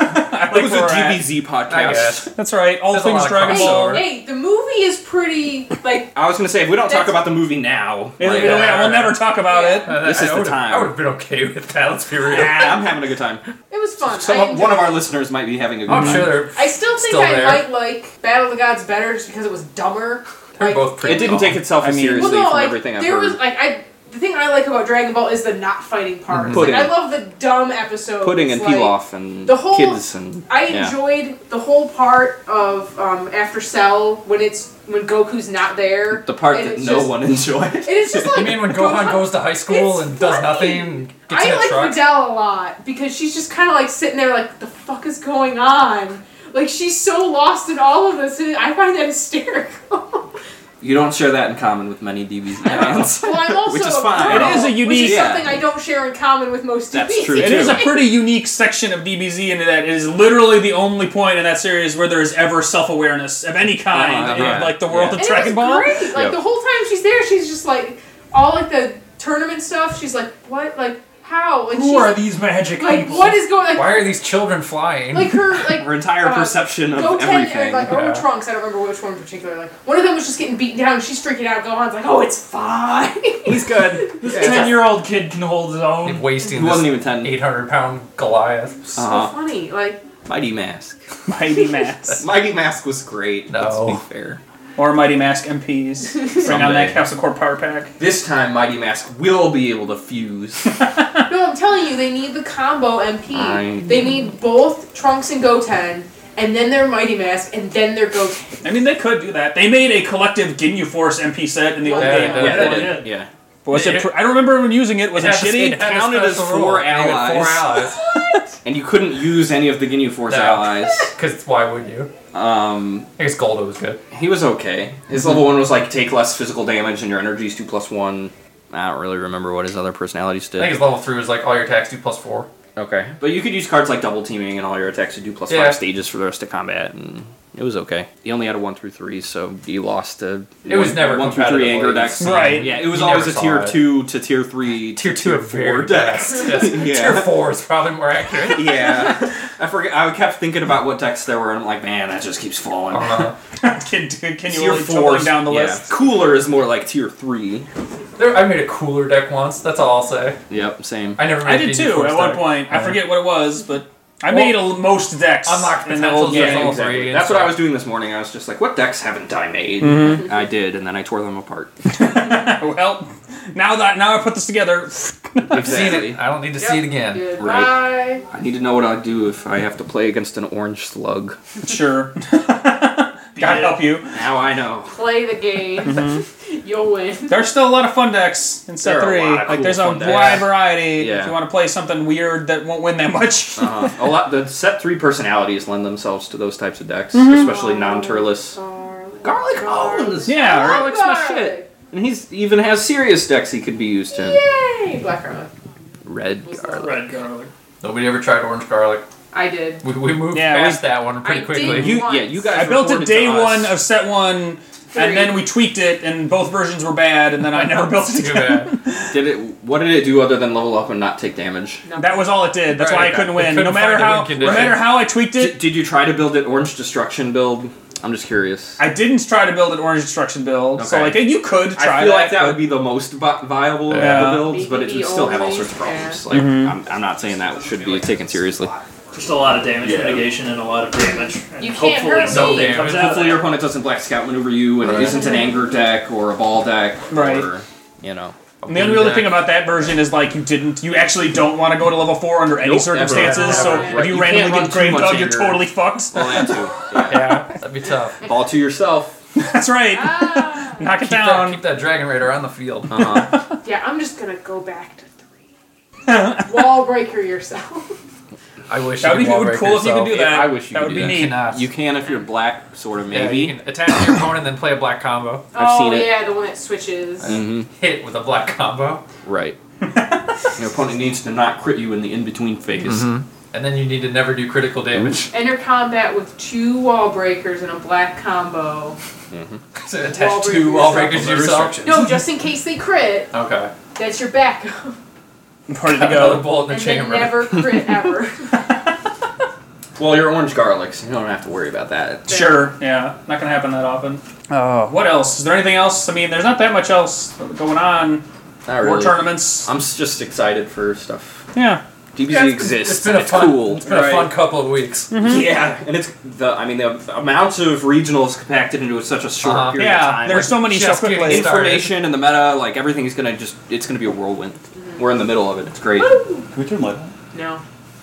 I It like was where a we're at. D B Z podcast. I guess. That's right. All There's a things lot of Dragon crossover. Ball. Hey, hey, the movie is pretty like. I was gonna say if we don't talk That's- about the movie now, Yeah, like, we don't- Yeah. we'll never talk about it. Uh, This I is the would've- time. I would have been okay with that. Let's be real. yeah, I'm having a good time. It was fun. Some I of, one of enjoyed our it. listeners might be having a good I'm time. sure they're. I still think Still I there. might like Battle of the Gods better just because it was dumber. They're Like, both pretty. It didn't dumb. take itself I as mean- seriously Well, no, from like everything I've there heard. was like I. The thing I like about Dragon Ball is the not fighting parts. Mhm. Pudding. Like, I love the dumb episodes. Pudding and like, Pilaf and the whole- kids and I yeah. enjoyed the whole part of um, after Cell when it's when Goku's not there. the part and that it's no just- one enjoyed. And it's just like You mean when Gohan goes to high school It's and does funny. nothing and gets I in a like truck? Videl a lot because she's just kind of like sitting there like, the fuck is going on? Like she's so lost in all of this, and I find that hysterical. You don't share that in common with many D B Z fans. Well, I'm also Which is a fine. girl, It is a which unique- is Yeah. something I don't share in common with most That's D B Z. true, It too. is a pretty unique section of D B Z in that it is literally the only point in that series where there is ever self-awareness of any kind Uh-huh, in yeah. like the world Yeah. of And Dragon it was Ball. great. Like Yep. the whole time she's there, she's just like all like the tournament stuff. She's like, what? Like how? Like Who she's are these magic like people? what is going? Like Why are these children flying? like her like Her entire uh, perception of Goten everything. and like or Yeah. Trunks. I don't remember which one in particular. Like one of them was just getting beaten down. She's freaking out. Gohan's like, oh, it's fine. He's good. This ten-year-old kid can hold his own. And wasting He wasn't this even ten. eight hundred pound Goliath. so Uh-huh. funny. Like Mighty Mask. Mighty Mask. Mighty Mask was great. No. Let's be fair. Or Mighty Mask M Ps. Bring on Someday. that Capsule Corp Power Pack. This time, Mighty Mask will be able to fuse. no, I'm telling you, they need the combo M P. I- They need both Trunks and Goten, and then their Mighty Mask, and then their Goten. I mean, they could do that. They made a collective Ginyu Force M P set in the old Yeah, game. they yeah, did. they Yeah. did. Yeah. But was it? It- Pr- I don't remember when using it. Was it, had the- shitty? it had a counted as special four rule. They had Four allies. allies. And you couldn't use any of the Ginyu Force No. allies. Because why would you? Um, I guess Goldo was good. he was okay. His level one was like take less physical damage and your energy is two plus one. I don't really remember what his other personalities I did. think his level three was like all your attacks do plus four. Okay. But you could use cards like double teaming and all your attacks to do plus Yeah. five stages for the rest of combat, and it was okay. He only had a one through three, so he lost to It was one- never one through three competitively anger decks. Right. Yeah, it was You always never a tier saw it. two to tier three, to Tier two of four very decks. best. Yes. Tier four is probably more accurate. Yeah, I forget. I kept thinking about what decks there were, and I'm like, man, that just keeps falling. Uh, Can, can you tier really four tumbling down the yeah. list? Cooler is more like tier three. there, I made a cooler deck once. That's all I'll say. Yep, same. I never made I a did Ginyu too Force at one deck. point. I Yeah. forget what it was, but I Well, made a, most decks unlocked in the potentials old is game. all exactly. three, That's and what I so- was doing this morning. I was just like, what decks haven't I made? Mhm. I did, and then I tore them apart. Well, now that now I put this together, I've seen Exactly. it. I don't need to see it again. Goodbye. I need to know what I'll do if I have to play against an orange slug. sure. God help you. Now I know. Play the game. You'll win. There's still a lot of fun decks in set There are a three. lot of Like cool there's a fun decks. wide variety. Yeah. If you want to play something weird that won't win that much. Uh, a lot. The set three personalities lend themselves to those types of decks, Mm-hmm. especially non-turles. Garlic. Garlic Owens. Yeah, right. Garlic's my shit. And he's even has serious decks he could be used in. Yay! Black garlic. Red What's garlic. Red garlic. Nobody ever tried orange garlic. I did. We, we moved Yeah, past we- that one pretty I quickly. did. You, yeah, you guys. I built it reported to day us. one of set one, and then we tweaked it, and both versions were bad, and then I never built it Too again. bad. Did it? What did it do other than level up and not take damage? That was all it did. That's Right, why I okay. couldn't It win. couldn't no matter find a how, win no condition. matter how I tweaked Did, it, did you try to build it orange destruction build? I'm just curious. I didn't try to build an orange destruction build. So Okay. like you could try I feel like that but- would be the most vi- viable Yeah. of the builds, but it would still have all Only sorts of problems. yeah. Like, Mhm. I'm, I'm not saying that should be taken seriously. Just a lot of damage Yeah. mitigation and a lot of damage. And You can't hopefully hurt something me. comes out of Hopefully your that. opponent doesn't black scout maneuver you, and Right. it isn't an anger deck or a ball deck, Right. or you know. And the only other thing about that version is like you didn't, you actually don't want to go to level four under any Nope, circumstances. never. So Right. if you You randomly can't run get too grave much dug, you're anger. totally fucked. Well, that too. Yeah. Yeah, that'd be tough. Ball to yourself. That's right. Ah. Knock it Keep that, down. keep that Dragon Raider on the field. Uh-huh. Yeah, I'm just gonna go back to three. Wall breaker yourself. I wish That would you be could wall would break cool if you could yourself. do that. I wish you that could would do be that. neat. You cannot. You can if you're black, sort of Yeah, maybe. you can attack your opponent and then play a black combo. I've oh seen it. yeah, the one that switches. hmm Hit with a black combo. Right. Your opponent needs to not crit you in the in-between phase. And then you need to never do critical damage. Enter combat with two wall breakers and a black combo. So Wall attach breaker two wall yourself. breakers No yourself. restrictions. No, just in case they crit, Okay. that's your backup. Ready to Another go. bullet in the And chamber. then never crit ever. Well, you're orange garlic, so you don't have to worry about that. Sure, yeah. Not gonna happen that often. Uh, what else? Is there anything else? I mean, there's not that much else going on. Not More really. tournaments. I'm s- just excited for stuff. Yeah. D B Z Yeah, it's been- exists. It's been a and fun. cool. It's been a right? fun couple of weeks. Yeah, and it's the. I mean, the amount of regionals compacted into such a short Uh-huh. period of Yeah, time. there's so many just so quickly. getting started. information and the meta, like everything's gonna just. It's gonna be a whirlwind. We're in the middle of it. It's great. Can we turn light on? No.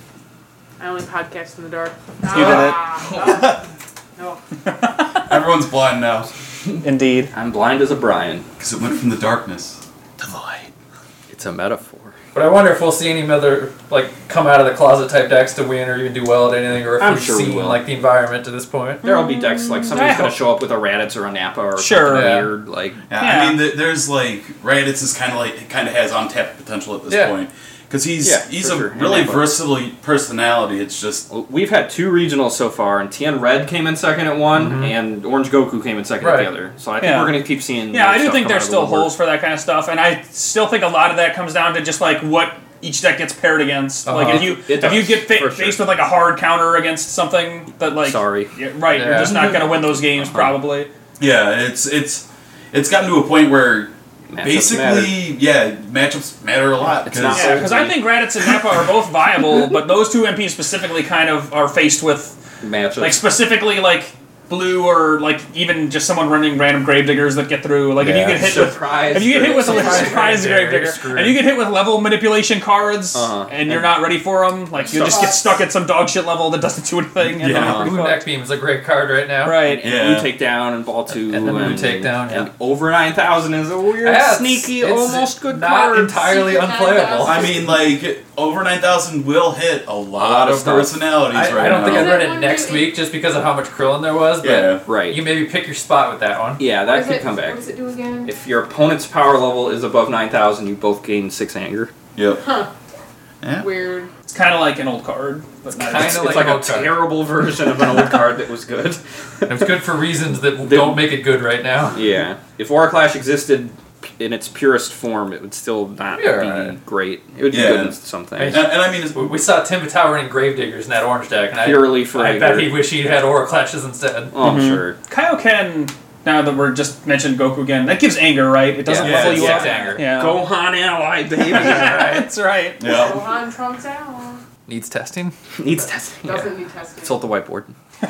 I only podcast in the dark. You did it. Ah, no. No. Everyone's blind now. Indeed. I'm blind as a Brian. Because it went from the darkness to the light. It's a metaphor. But I wonder if we'll see any other like come out of the closet type decks to win or even do well at anything, or if I'm we've sure we seen will. like the environment to this point. There'll be decks like somebody's I gonna hope- show up with a Raditz or a Nappa or Sure. something Yeah. weird. Like Yeah, Yeah. I mean, th- there's like Raditz is kind of like kind of has untapped potential at this Yeah. point because he's Yeah, he's for a sure. And really Napa. versatile personality. It's just we've had two regionals so far, and Tien Red came in second at one, and Orange Goku came in second at Right. the other. So I think Yeah. we're gonna keep seeing. Yeah, more I do stuff think come there's out of the still woodwork. holes for that kind of stuff, and I still think a lot of that comes down to just like what each deck gets paired against. Uh-huh. Like if you It if you does, get fa- for sure. faced with like a hard counter against something that like Sorry. yeah, right, you're Yeah. just not gonna win those games Uh-huh. probably. yeah, it's it's it's gotten to a point where Matchups basically yeah matchups matter a lot. It's not- Yeah, because I think Raditz and Nappa are both viable, but those two M Ps specifically kind of are faced with matchups. like specifically like blue or like even just someone running random Gravediggers that get through. Like if you Yeah. get hit with Surprise. if you get hit with a Surprise surprise Gravedigger, Gravedigger, you're screwed. and you get hit with level manipulation cards, Uh-huh. and you're not ready for them, like you just get stuck at some dog shit level that doesn't do anything. And Yeah. you're pretty Blue fucked. Neck Beam is a great card right now. Right. and Yeah. blue takedown and ball two And the blue takedown, and yeah. over nine thousand is a weird, Yeah, it's- sneaky, it's almost good not card. entirely Secret unplayable. I mean, like over nine thousand will hit a lot, lot of of stuff. personalities I, right I don't now. think I'd Is run it it one next where you- week just because of how much Krillin there was, but Yeah. Right. you maybe pick your spot with that one. Yeah, What that is could it- come back. What does it do again? If your opponent's power level is above nine thousand, you both gain six anger. Yep. Huh. Yeah. Weird. It's kind of like an old card, but not Kinda It's, like it's like an a old card. terrible version of an old card that was good. And it's good for reasons that don't make it good right now. Yeah. If Aura Clash existed in its purest form, it would still not Yeah, be right. great. It would be Yeah. good in some things. And, and I mean, it's, We we saw Tim Patel running Gravediggers in that orange deck, and I, Purely for I bet anger. he wish he had Aura Clashes instead. Oh, I'm sure. Kaioken. Now that we're just mentioned Goku again, that gives anger, right? It doesn't Yeah, level it's you up. six anger. Yeah. Gohan ally, baby. That's right. yeah. Gohan trumps out. Needs testing. Needs testing. Doesn't need testing. Consult the whiteboard.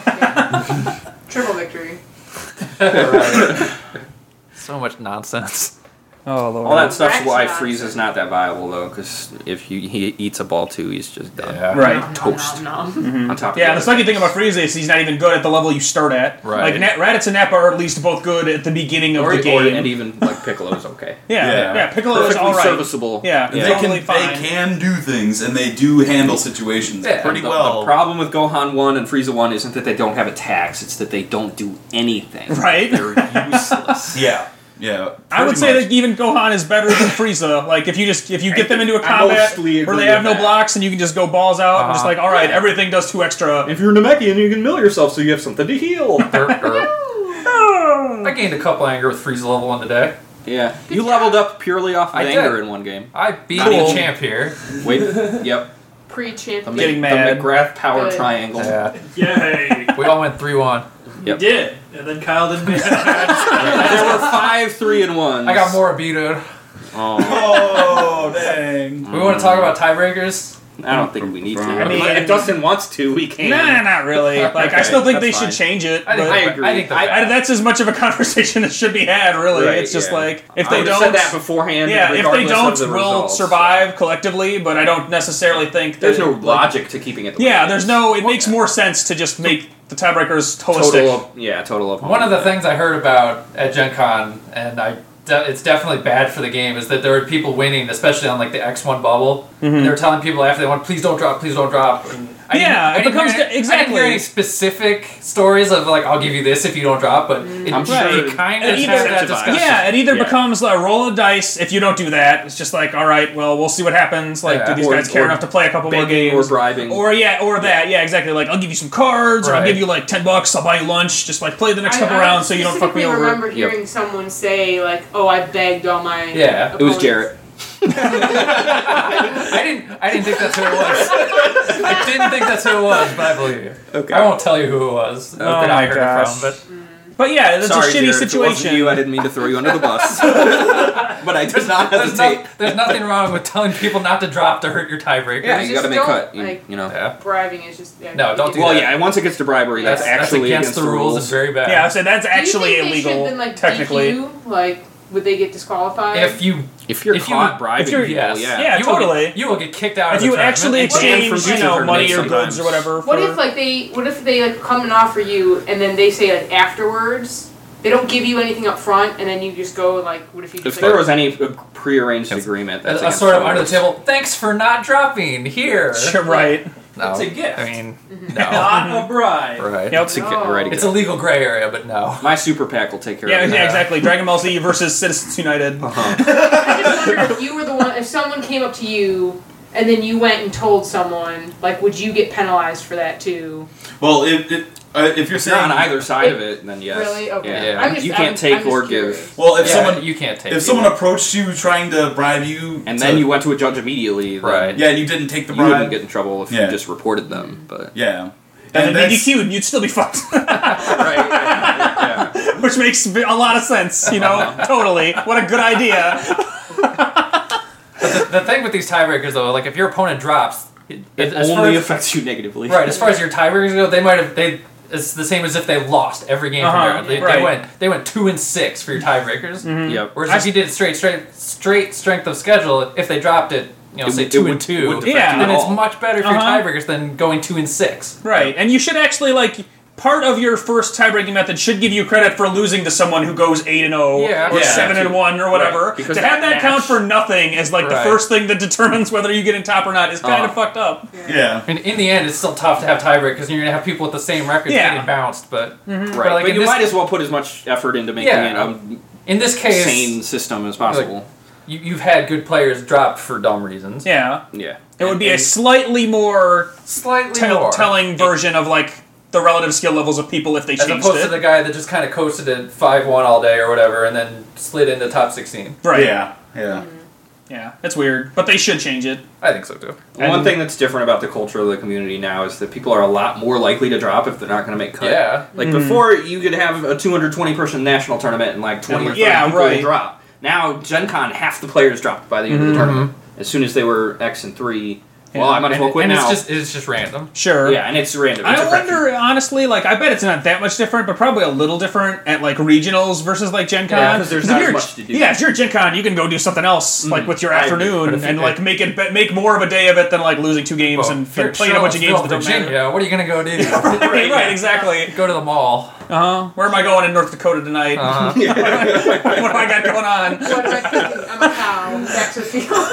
Yeah. Triple victory. So much nonsense. Oh lord. All that stuff's why Fraction Frieza's not that viable, though, because if he, he eats a ball two, he's just done. Yeah. Right. Nom, nom, Toast. nom, nom. On top Yeah, of the sucky thing about Frieza is he's not even good at the level you start at. Right. Like Na- Raditz and Nappa are at least both good at the beginning of or, the or, game. and even like Piccolo's okay. yeah, yeah, Yeah. Piccolo is Perfectly all right. serviceable. Yeah, They yeah. can totally fine. they can do things and they do handle situations Yeah, pretty the, well. The problem with Gohan one and Frieza one isn't that they don't have attacks; it's that they don't do anything. Right. They're useless. yeah. Yeah. I would pretty say much. that even Gohan is better than Frieza. Like if you just if you get them into a I combat mostly where agree they have with no that. blocks and you can just go balls out and just Uh-huh. like, all right, Yeah. everything does two extra. If you're Namekian, you can mill yourself so you have something to heal. Er, er. I gained a couple anger with Frieza level one today. Yeah, you leveled up purely off of I anger did. in one game. I beat Cool. the champ here. Wait, yep. The, Pre-champion. Getting Mc- mad. the McGrath power Good. triangle. Yeah. Yay! We all went three one. Yep. Did. And then Kyle didn't make it. There were five three and ones. I got more vetoed. Oh, Oh dang. We want to talk about tiebreakers? I don't think we need to. I mean- if Dustin wants to, we can. Nah, not really. Like I Okay, still think they that's should fine. change it. I think, but I agree. I think the I- I- that's as much of a conversation that should be had. Really, Right, it's just yeah. like if I they would've don't. said that beforehand. yeah, if they regardless don't, of the we'll results. survive collectively. But I don't necessarily think that There's no like, logic to keeping it. The Yeah, way it there's is. no. It makes more sense to just make the tiebreakers holistic. total. Of, yeah, total of One of the things I heard about at Gen Con, and I de- it's definitely bad for the game, is that there were people winning, especially on like the X one bubble. Mm-hmm. And they were telling people after they won, please don't drop, please don't drop. And I didn't- Yeah, I it didn't becomes hear the- any- I exactly. didn't hear any specific stories of like I'll give you this if you don't drop, but it, I'm sure sure it kind it of either- had that incentivized. discussion. Yeah, it either Yeah. becomes a roll of dice if you don't do that. It's just like, all right, well, we'll see what happens. Like, Yeah. do these Or- guys care or enough to play a couple more begging games? or bribing. Or yeah, or that. Yeah, exactly. Like, I'll give you some cards, or I'll Right. give you like ten bucks. I'll buy you lunch. Just like play the next I- couple I rounds so you don't fuck me specifically over. remember hearing someone say like, "Oh, I begged all my." Yeah. It was opponents." Jarrett. I didn't. I didn't think that's who it was. I didn't think that's who it was, but I believe you. Okay. I won't tell you who it was that Oh I my heard gosh. it from. But But yeah, that's Sorry, a shitty Jared, if it wasn't situation. you, I didn't mean to throw you under the bus. But I did not there's, hesitate. no, there's nothing wrong with telling people not to drop to hurt your tiebreakers. Yeah, You you got to just make don't, cut. You, like- you know. Yeah. Bribing is just yeah, No, you don't get- do Well, that. yeah. Once it gets to bribery, that's, That's, actually that's against, the rules. It's very bad. Yeah, so that's actually Do you think they illegal, should then, like, technically. D Q? Like, would they get disqualified? If you If you're If you- caught bribing if you're- people, yes, yeah. Yeah, you will totally. get, you will get kicked out. If of the you tournament actually and banned exchange, from you future know, tournaments money or sometimes. goods or whatever. What for- if like they? What if they like come and offer you, and then they say like afterwards they don't give you anything up front, and then you just go and like, what if you? Just, If like, there was any uh, prearranged agreement, that's a, a against sort of the under the rules. table. Thanks for not dropping here. Sure, right. No, It's a gift. I mean, Mm-hmm. no. Not a bribe. Right. Yep. It's a, No. right, It's a legal gray area, but no. My super PAC will take care Yeah, of it. yeah, exactly. Dragon Ball Z versus Citizens United. Uh-huh. I just wonder if you were the one. If someone came up to you. And then you went and told someone, like, would you get penalized for that too? Well, if it, uh, if you're If you're saying on either side of it, then yes. Really? Okay. Yeah. Yeah. I'm just, You can't I'm, take I'm just or curious. give. well, if Yeah, someone you can't take. if it. someone approached you trying to bribe you, And to- then you went to a judge immediately, then Right. yeah, and you didn't take the you wouldn't bribe, get in trouble if Yeah. you just reported them. But yeah, And then be that's- D Q'd, and you'd still be fucked. right, yeah, yeah. Which makes a lot of sense, you know? Totally. What a good idea. The thing with these tiebreakers, though, like if your opponent drops, it, It as far only as- affects you negatively. right. As far as your tiebreakers go, they might have they. It's the same as if they lost every game Uh-huh, from there. They, right. they went they went two and six for your tiebreakers. Yep. Whereas I if you did straight straight straight strength of schedule, if they dropped it, you know, It say would- two it and would- two, wouldn't affect Yeah. you then at it's all. much better for Uh-huh. your tiebreakers than going two and six. Right. And you should actually, like, part of your first tie-breaking method should give you credit for losing to someone who goes eight and oh Yeah. or Yeah. seven and one or whatever. Right, because To have that that count match- for nothing as like the Right. first thing that determines whether you get in top or not is kind of Uh. fucked up. yeah. And in the end, it's still tough to have tiebreakers because you're gonna have people with the same records Yeah. getting bounced. But Right. But, like, but in you this- might as well put as much effort into making Yeah. it a in this case, sane system as possible. you, you've had good players dropped for dumb reasons. Yeah. Yeah. It would be a And- slightly more Slightly tell- more. telling version of like the relative skill levels of people if they As changed opposed it. to the guy that just kind of coasted at five one all day or whatever and then slid into top sixteen. right. Yeah, yeah. Yeah. It's weird, but they should change it. I think so too. One And- thing that's different about the culture of the community now is that people are a lot more likely to drop if they're not going to make cut. Yeah. Like Mhm. before, you could have a two hundred twenty person national tournament and like twenty or thirty Yeah, people right. would drop. Now, Gen Con, half the players dropped by the end of the tournament. As soon as they were X and three, well, I might as well and, quit and now. it's just it's just random. Sure. yeah, and it's random. It's I a crapshoot. wonder, honestly, like, I bet it's not that much different, but probably a little different at, like, regionals versus, like, Gen Con. Yeah, 'cause there's if not you're- as much to do. Yeah, if you're at Gen Con, you can go do something else, like, with your I agree. afternoon, But if and, you- like, make it make more of a day of it than, like, losing two games Well, and if you're f- playing a bunch of games that don't Virginia, matter. what are you gonna go do? Right, right, exactly. Go to the mall. Uh-huh. Where am I going in North Dakota tonight? Uh-huh. What do I got going on? What am I thinking? I'm a cow. Back to the field.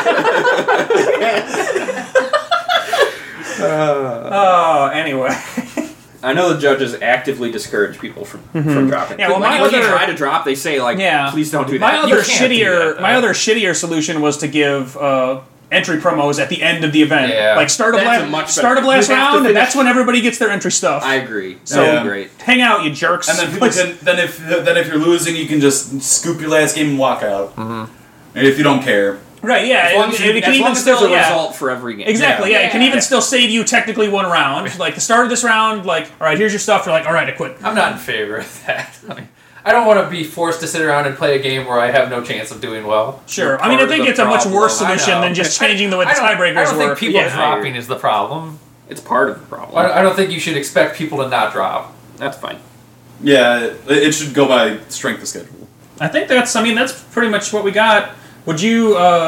Oh, anyway. I know the judges actively discourage people from, from dropping. Mm-hmm. Yeah, well, Like, my when you other- try to drop, they say like, Yeah. "Please don't do My that." other You can't do shittier, that, my though. other shittier solution was to give uh, entry promos at the end of the event, Yeah. like start of That's a last, much start better- of last you have to round, and finish- that's when everybody gets their entry stuff. I agree. So- So Yeah. great. Hang out, you jerks. And then people can, then if then if you're losing, you can just scoop your last game and walk out. Mm-hmm. And if you don't care, right? Yeah, As long it, as, you, it can as, even long as still there's a yeah. result for every game. Exactly. Yeah. Yeah. it can even still save you technically one round. Like the start of this round, like all right, here's your stuff. You're like, all right, I quit. I'm not in favor of that. I mean, I don't want to be forced to sit around and play a game where I have no chance of doing well. Sure. You're I mean, I part think of the it's a much problem. worse I solution know. than just I- changing the way the I don't- tiebreakers I don't were. think people yeah. dropping is the problem. It's part of the problem. I don't, I don't think you should expect people to not drop. That's fine. yeah, it, it should go by strength of schedule. I think that's. I mean, that's pretty much what we got. Would you? uh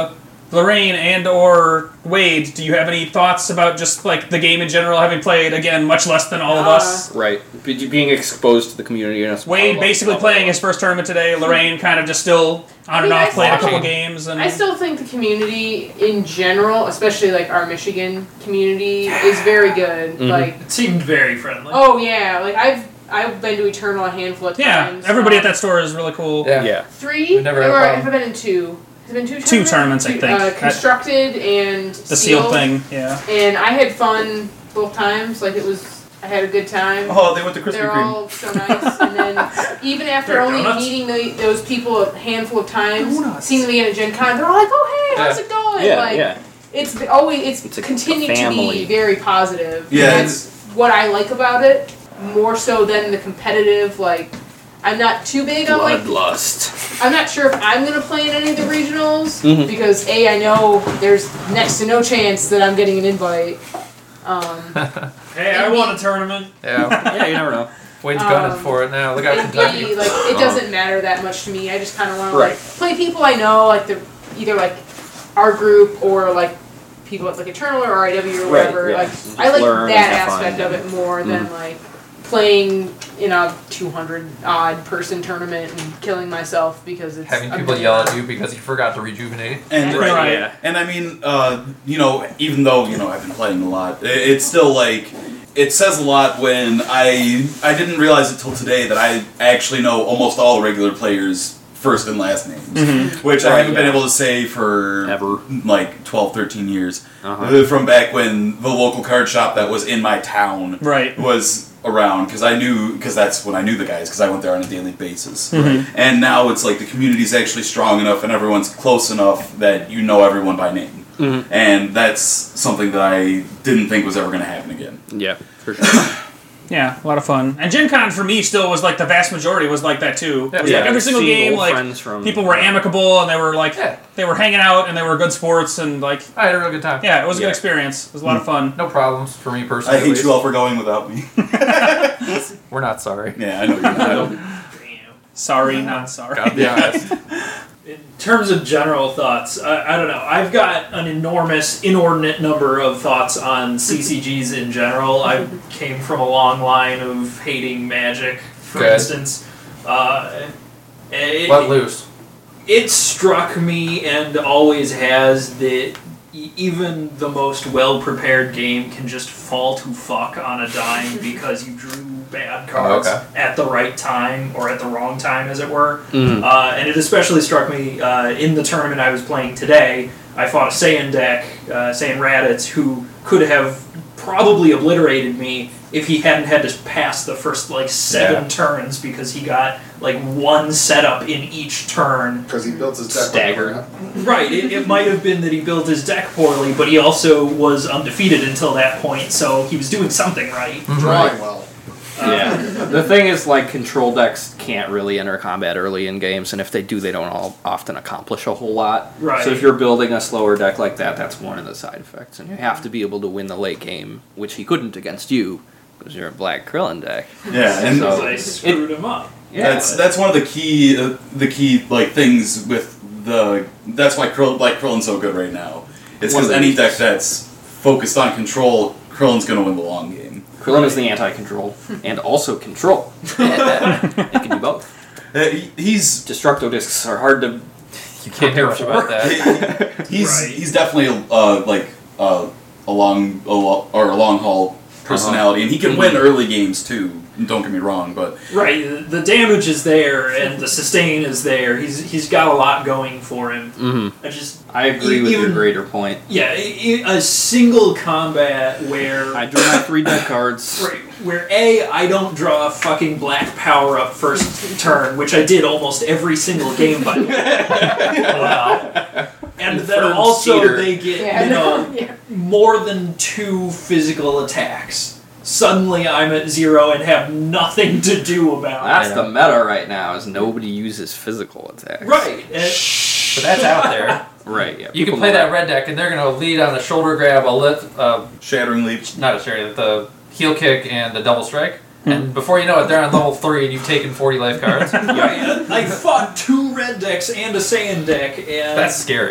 Lorraine and or Wade, do you have any thoughts about just like the game in general, having played, again, much less than all of Uh, us? Right. Be- Being exposed to the community. And Wade basically playing his first tournament today, Lorraine kind of just still on I and mean, off I playing a still- couple games. And I still think the community in general, especially like our Michigan community, is very good. Mhm. Like, It seemed very friendly. oh yeah, like I've I've been to Eternal a handful of Yeah, times. everybody at Um, that store is really cool. Yeah. Yeah. Three? We've never had a or problem. have I been in two? Has it been two tournaments? Two tournaments, I Two- think. Uh, At- constructed and The sealed thing, yeah. And I had fun both times. Like it was, I had a good time. Oh, they went to Krispy They're Kreme. all so nice. And then even after They're only donuts? meeting the, those people a handful of times, Donuts. seeing them again at Gen Con, they're all like, "Oh hey, how's Yeah. it going?" Yeah, like, yeah. It's be- always it's, It's a- continued a to family. be very positive. Yeah, And that's what I like about it more so than the competitive. Like, I'm not too big on like. Bloodlust. I'm not sure if I'm gonna play in any of the regionals Mhm. because a I know there's next to no chance that I'm getting an invite. Um, Hey, I won a tournament. Yeah. Yeah, you never know. Wade's Um, gunning for it now. Look out, and Kentucky. B, like it doesn't matter that much to me. I just kind of want to Right. like play people I know, like the either like our group or like people at like Eternal or R I W or Right, whatever. yeah. Like Just I like learn and that have fun. aspect of it more than like playing in a two hundred odd person tournament and killing myself because it's Having a people million yell at dollars. you because you forgot to rejuvenate. And Right. Right, yeah. And I mean, uh, you know, even though you know I've been playing a lot, i- it's still like it says a lot when I I didn't realize it till today that I actually know almost all the regular players' first and last names, which I Right, haven't been yeah. able to say for Ever. like twelve, thirteen years. Uh-huh. Uh, From back when the local card shop that was in my town Right. was around, because I knew, because that's when I knew the guys, because I went there on a daily basis. Mhm. And now it's like the community's actually strong enough and everyone's close enough that you know everyone by name. Mhm. And that's something that I didn't think was ever going to happen again. Yeah, for sure. Yeah, a lot of fun. And Gen Con for me still was like the vast majority was like that too. It was Yeah, like every single seeing game, old like friends from- people were amicable and they were like Yeah. they were hanging out and they were good sports and like I had a real good time. yeah, it was a Yeah. good experience. It was a lot of fun. No problems for me personally. I at hate least. you all for going without me. We're not sorry. Yeah, I know you're not. Sorry, not sorry. Gotta be honest. In terms of general thoughts, I, I don't know. I've got an enormous, inordinate number of thoughts on C C Gs in general. I came from a long line of hating Magic, for Good. instance. Uh, it, Let loose. it struck me and always has that e- even the most well-prepared game can just fall to fuck on a dime because you drew bad cards okay. at the right time or at the wrong time, as it were. Mhm. Uh, and it especially struck me uh, in the tournament I was playing today. I fought a Saiyan deck, uh, Saiyan Raditz, who could have probably obliterated me if he hadn't had to pass the first like seven Yeah. turns because he got like one setup in each turn. Because he built his deck. Staggered. Right, it, it might have been that he built his deck poorly, but he also was undefeated until that point, so he was doing something right. Drawing well. Yeah. The thing is, like, control decks can't really enter combat early in games, and if they do, they don't all often accomplish a whole lot. Right. So if you're building a slower deck like that, that's one of the side effects. And you have to be able to win the late game, which he couldn't against you, because you're a Black Krillin deck. Yeah, and So- Because I screwed him up. Yeah. that's that's one of the key uh, the key like things with the that's why Krill, like Krillin's so good right now. It's One of because the any deck reasons. that's focused on control, Krillin's gonna win the long game. Krillin is the anti-control, and also control. It can do both. Uh, he- he's Destructo discs are hard to... You can't do much about that. he- he's Right. he's definitely uh, like uh, a long a lo- or a long haul personality, and he can win early games too. Don't get me wrong, but Right, the- the damage is there and the sustain is there. He's he's got a lot going for him. hmm I just I agree E- with even- your greater point. yeah, i- i- a single combat where I drew my three deck cards. right, where A, I don't draw a fucking black power up first turn, which I did almost every single game by the way. Wow. And then Confirmed also cheater. they get Yeah, you know yeah. more than two physical attacks. Suddenly I'm at zero and have nothing to do about That's Yeah. the meta right now, is nobody uses physical attacks. it. Right. and- But that's out there. Right, yeah. You can people play know that red deck, and they're going to lead on the shoulder grab, a lit, uh, Shattering Leap. not a sharing, the heel kick and the double strike. Hmm. And before you know it, they're on level three, and you've taken forty life cards. Right, I fought two red decks and a Saiyan deck, and That's scary.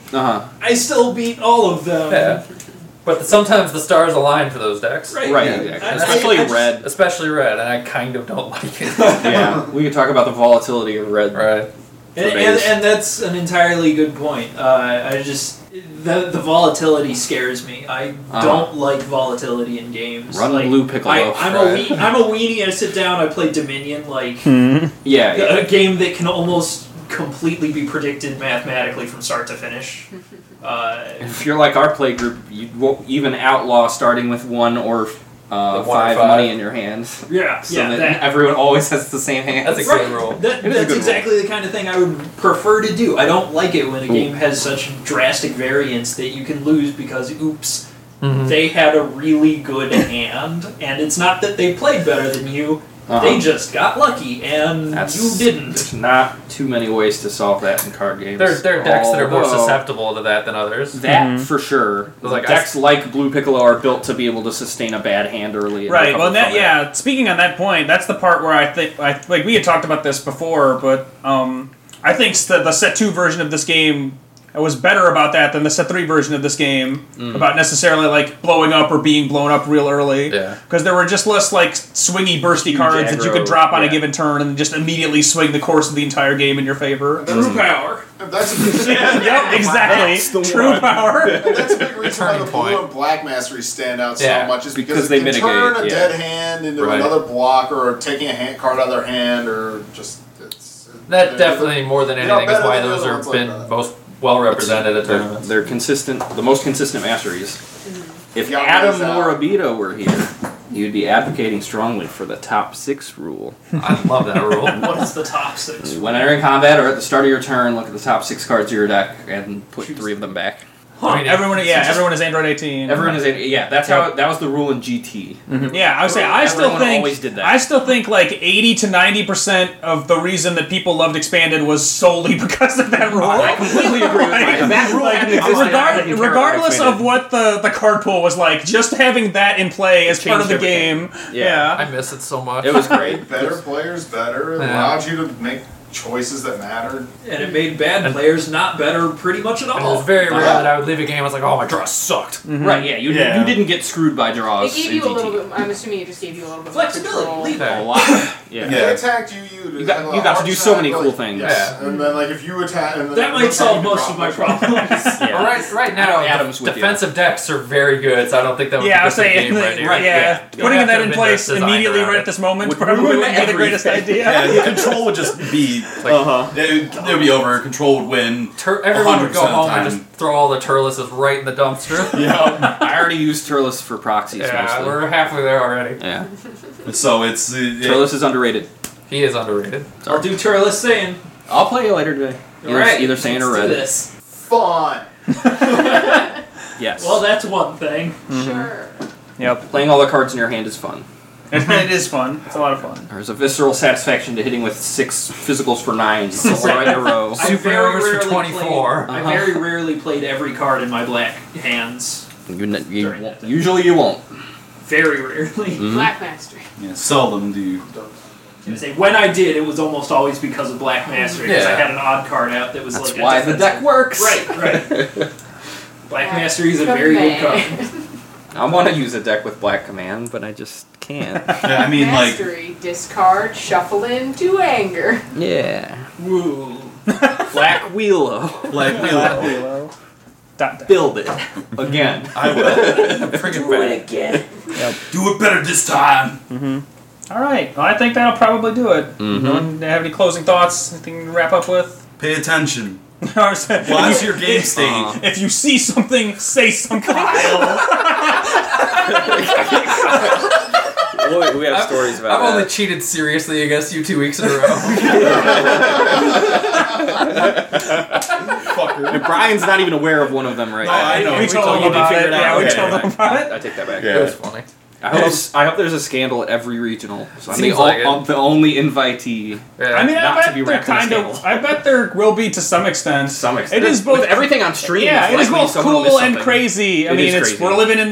Uh huh. I still beat all of them. Yeah. But sometimes the stars align for those decks. Right. Right. Yeah. Exactly. I- Especially I just- red. Especially red, and I kind of don't like it. Yeah. We could talk about the volatility of red. Right. And, and, and that's an entirely good point. Uh, I just the the volatility scares me. I Uh-huh. don't like volatility in games. Run like, blue Piccolo. I, I'm a Right. wee, I'm a weenie. I sit down. I play Dominion, like Yeah. yeah. a game that can almost completely be predicted mathematically from start to finish. Uh, If you're like our play group, you won't even outlaw starting with one or uh, The one or five, five. money in your hands. yeah, So yeah. that, That, everyone always has the same hand. That's a Right. good rule. That, It is a that's good exactly the kind of thing I would prefer to do. I don't like it when a game has such drastic variance that you can lose because, oops, Mhm. they had a really good hand, and it's not that they played better than you. Uh-huh. They just got lucky, and That's, you didn't. There's not too many ways to solve that in card games. There, there are decks that are more Although, susceptible to that than others. That Mhm. for sure. Like, I decks like Blue Piccolo are built to be able to sustain a bad hand early. And Right. recover Well, that from it. yeah. Speaking on that point, that's the part where I think, I, like we had talked about this before, but um, I think the, the set two version of this game was better about that than the set three version of this game Mm. about necessarily like blowing up or being blown up real early. Yeah. Because there were just less like swingy, bursty Huge cards that you could aggro, drop on a yeah. given turn and just immediately swing the course of the entire game in your favor. True power. That's a big, Yep, exactly. That's the True one. power. and that's a big reason why the Turning blue point. and black mastery stand out Yeah, so much is because, because it they can mitigate, turn a yeah. dead hand into Right. another block or taking a hand, card out of their hand or just it's, That they're- definitely, more than they are anything, is better why than the those other have ones like been that. most well represented at They're, tournaments. they're consistent, the most consistent masteries. If Yeah, Adam guys, uh, Morabito were here, he would be advocating strongly for the top six rule. I love that rule. What is the top six? When entering combat or at the start of your turn, look at the top six cards of your deck and put three of them back. I mean, Everyone, yeah, just- everyone is Android eighteen. Everyone is a, yeah. That's how that was the rule in G T. Yeah, I would say I still Everyone think always did that. I still think like eighty to ninety percent of the reason that people loved Expanded was solely because of that rule. I completely agree with that. If that rule Like, hadn't existed, I regard- didn't care about regardless Expanded. of what the, the card pool was like, just having that in play as part of changed the everything. game. Yeah. I miss it so much. It was great. better players better. It Yeah. allowed you to make choices that mattered. And it made bad players not better pretty much at And it all. was very rare Uh-huh. that I would leave a game. I was like, oh, my draw sucked. Right, yeah. You, Yeah. you didn't get screwed by draws. It gave in you a G T. little bit. I'm assuming it just gave you a little bit Flexibility, More leave control. A lot. Yeah. If they attacked you, you You got- you got to do so many cool things. Yes. And then like if you attack, and then That might solve most of my problems. But right, right now, I know Adam's the with you. defensive decks are very good, so I don't think that would Yeah, I be was good for the saying, game like, right here. right, yeah, Yeah. You putting have that to in have place been designed immediately around right it. at this moment Would probably ruin wouldn't be the greatest everything. idea. Yeah, control would just be like Uh-huh. it, it would be over. Control would win. Tur- everyone would go one hundred percent of the home and time. just throw all the Turleses right in the dumpster. Yeah. I already used Turles for proxies Yeah, mostly. we're halfway there already. Yeah. So it's uh, it, Turles is underrated. He is underrated. I'll do Turles saying. I'll play you later today. Either, Alright, either Saiyan or let's do Red. this. fun. Yes. Well, that's one thing. Sure. Yep. Playing all the cards in your hand is fun. It is fun. It's a lot of fun. There's a visceral satisfaction to hitting with six physicals for nines all right in a row. I Super very overs for rarely twenty-four. Played, Uh-huh. I very rarely played every card in my black hands. You, n- you During won't- that time. usually you won't. Very rarely. Mhm. Black Mastery. yeah, seldom do you. I was gonna say, when I did, it was almost always because of Black Mastery, because I Yeah. had an odd card out that was That's like a why the defensive- deck works. Right, right. Black Yeah. Mastery is a very good card. I want to use a deck with Black Command, but I just can't. Yeah, I mean like Mastery, discard, shuffle into anger. Yeah. Woo. Black Wheelo. like Willow. Dot, dot. Build it. Again. I will Bring it back. again. do it better this time. All right. Well, I think that'll probably do it. Mhm. No one have any closing thoughts? Anything to wrap up with? Pay attention. Watch Watch your game state. Uh, If you see something, say something. Boy, we have I've- stories about I've only that. cheated seriously against you two weeks in a row. Fucker. And Brian's not even aware of one of them right No, now. I know. We We told told him you about figure it. it out. Yeah, we Okay, told fine. him about it. I take that back. Yeah. It was funny. I hope, I hope there's a scandal at every regional. So I'm the, Seems like o- it. the only invitee. Yeah. I mean, Not I to bet be there wrapped in a kind of. scandal. I bet there will be to some extent. To some extent. It is both With everything on stream. Yeah, it's it is likely both someone will cool miss and something. crazy. I It mean, is it's crazy. we're living in the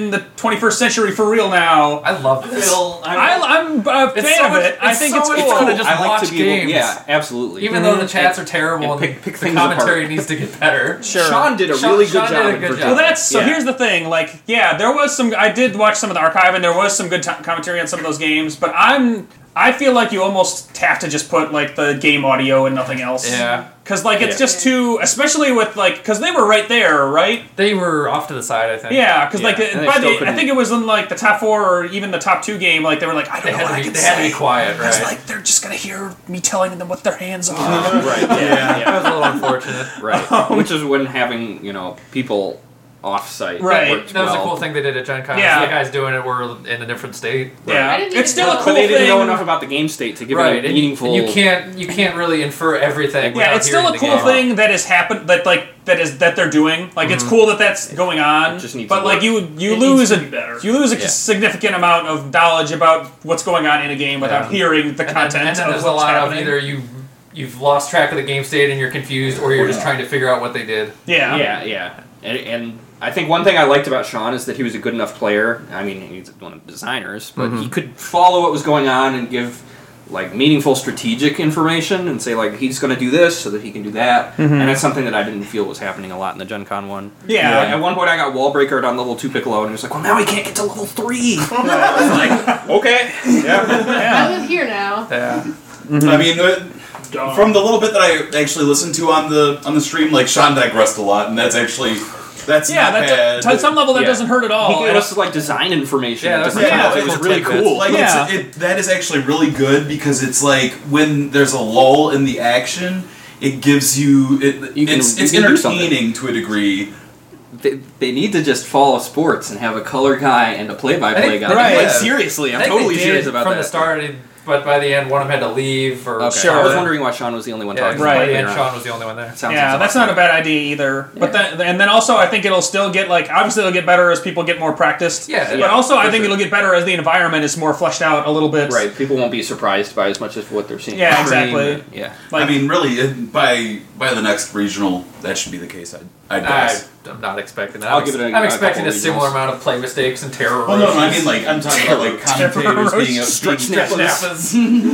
twenty-first century for real now. I love this. Phil, I, I, I'm a It's fan so of much- it. I it's think so it's much cool. fun to just I like watch to be able, games. yeah, absolutely. Even though the chats are terrible and and, pick- pick the things commentary apart. needs to get better. Sure. Sean did a Sean- really good Sean job. did a in good Virginia. job. Well, that's so. Yeah. Here's the thing. Like, yeah, there was some. I did watch some of the archive, and there was some good t- commentary on some of those games. But I'm. I feel like you almost have to just put like the game audio and nothing else. Yeah. Because like it's Yeah. just too, especially with like, because they were right there, right? They were off to the side, I think. Yeah, because Yeah, like and they by still the, I couldn't- think it was in like the top four or even the top two game. Like they were like, I They don't know had, what to I be, can they say. had to be quiet, I was right? like, they're just gonna hear me telling them what their hands are. right. Yeah. That yeah. was a little unfortunate. Right. Which is when having you know people off-site. Right. worked That was well. a cool thing they did at Gen Con. Yeah. The guys doing it were in a different state. Yeah, I didn't it's even still know. a But cool they didn't thing. know enough about the game state to give Right, it a and meaningful. you, and you can't you can't really infer everything. Yeah, without it's still a hearing the cool game. thing that has happened. That like that is that they're doing. Like it's cool that that's going on. It just needs but to like work. you you It lose needs to a be better. you lose a Yeah. significant amount of knowledge about what's going on in a game without Yeah. hering the And content. then, and then of there's a what's lot happening. of either you you've lost track of the game state and you're confused, or you're just trying to figure out what they did. Yeah. Yeah, yeah. And, and I think one thing I liked about Sean is that he was a good enough player. I mean, he's one of the designers, but he could follow what was going on and give like meaningful strategic information and say like he's going to do this so that he can do that. And that's something that I didn't feel was happening a lot in the Gen Con one. Yeah. Like, at one point I got wall breakered on level two Piccolo and he was like, well now he can't get to level three. I was like, okay. Yeah. I live here now. Yeah. I mean, uh, from the little bit that I actually listened to on the on the stream, like Sean digressed a lot, and that's actually that's Yeah, not that's bad. to some level that Yeah. doesn't hurt at all. He gave And- us like design information. Yeah, at that's different yeah, times. it It was was really tidbits. cool. Like Yeah. it's, it, that is actually really good because it's like when there's a lull in the action, it gives you it, You can- it's you it's can do something. entertaining to a degree. They, they need to just follow sports and have a color guy and a play-by-play I think- guy. right. Like Yeah. seriously, I I'm think totally they serious did about from that. the start, it- but by the end, one of them had to leave. Or Okay. Sure. I was wondering why Sean was the only one Yeah, talking. by Right. the later end, on. Sean was the only one there. Sounds yeah, that's not a bad idea either. But then, and then also, I think it'll still get like obviously it'll get better as people get more practiced. Yeah, But yeah, also, I for think sure. it'll get better as the environment is more fleshed out a little bit. Right, people won't be surprised by as much as what they're seeing. Yeah, on screen. exactly. Yeah. Like, I mean, really, it, by by the next regional, that should be the case. I'd, I'd guess. I, I'm not expecting that. I'll I'm, give it a- I'm a expecting couple a similar regionals. amount of play mistakes and terror. Well, no, no, I mean like I'm talking about like commentators being, Stretch being snappers.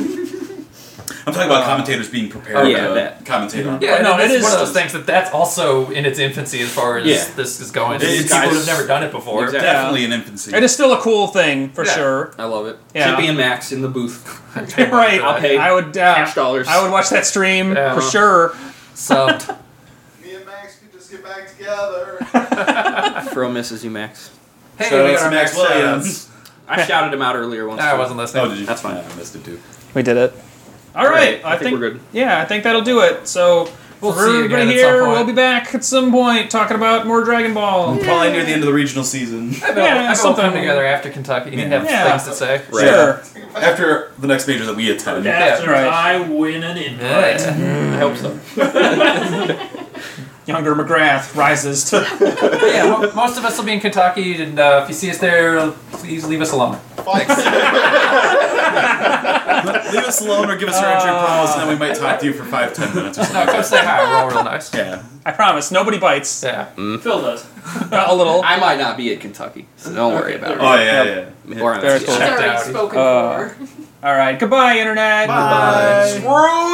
I'm talking about commentators being prepared Oh, yeah, to that. commentate on. Yeah, no, no, it it's is- one of those things that that's also in its infancy as far as Yeah. this is going. It's- These it's- people have never done it before. Exactly. Definitely in infancy. it is still a cool thing for Yeah. sure. I love it. Yeah. Chippy and Max in the booth. Right. I'll pay I would. Uh, cash dollars. I would watch that stream Yeah. for sure. Subbed. Me and Max could just get back together. Fro misses you, Max. Hey, Shout we out got to our Max Max Williams. I shouted him out earlier once. I too. wasn't listening. Oh, did you? That's fine. Yeah, I missed it too. We did it. All Right, right. I think we're good. Yeah, I think that'll do it. So. We'll for see you everybody again at some here, point. we'll be back at some point talking about more Dragon Ball. Probably near the end of the regional season. I bet Yeah, we'll come something- together after Kentucky and have Yeah. things to say. Right. Sure. After the next major that we attend. After right. I win an invite. Yeah. I hope so. Younger McGrath rises to. yeah, mo- most of us will be in Kentucky, and uh, if you see us there, please leave us alone. Thanks. Leave us alone or give us your entry promos, and then we might talk to you for five, ten minutes or No, something. come say hi. We're all real nice. Yeah. I promise, nobody bites. Yeah. Phil does. Uh, a little. I might not be at Kentucky, so don't worry about Oh yeah, yeah. it. Or I'm Very at cool. It's already out. spoken Uh, for. All right. Goodbye, internet. Bye. Screw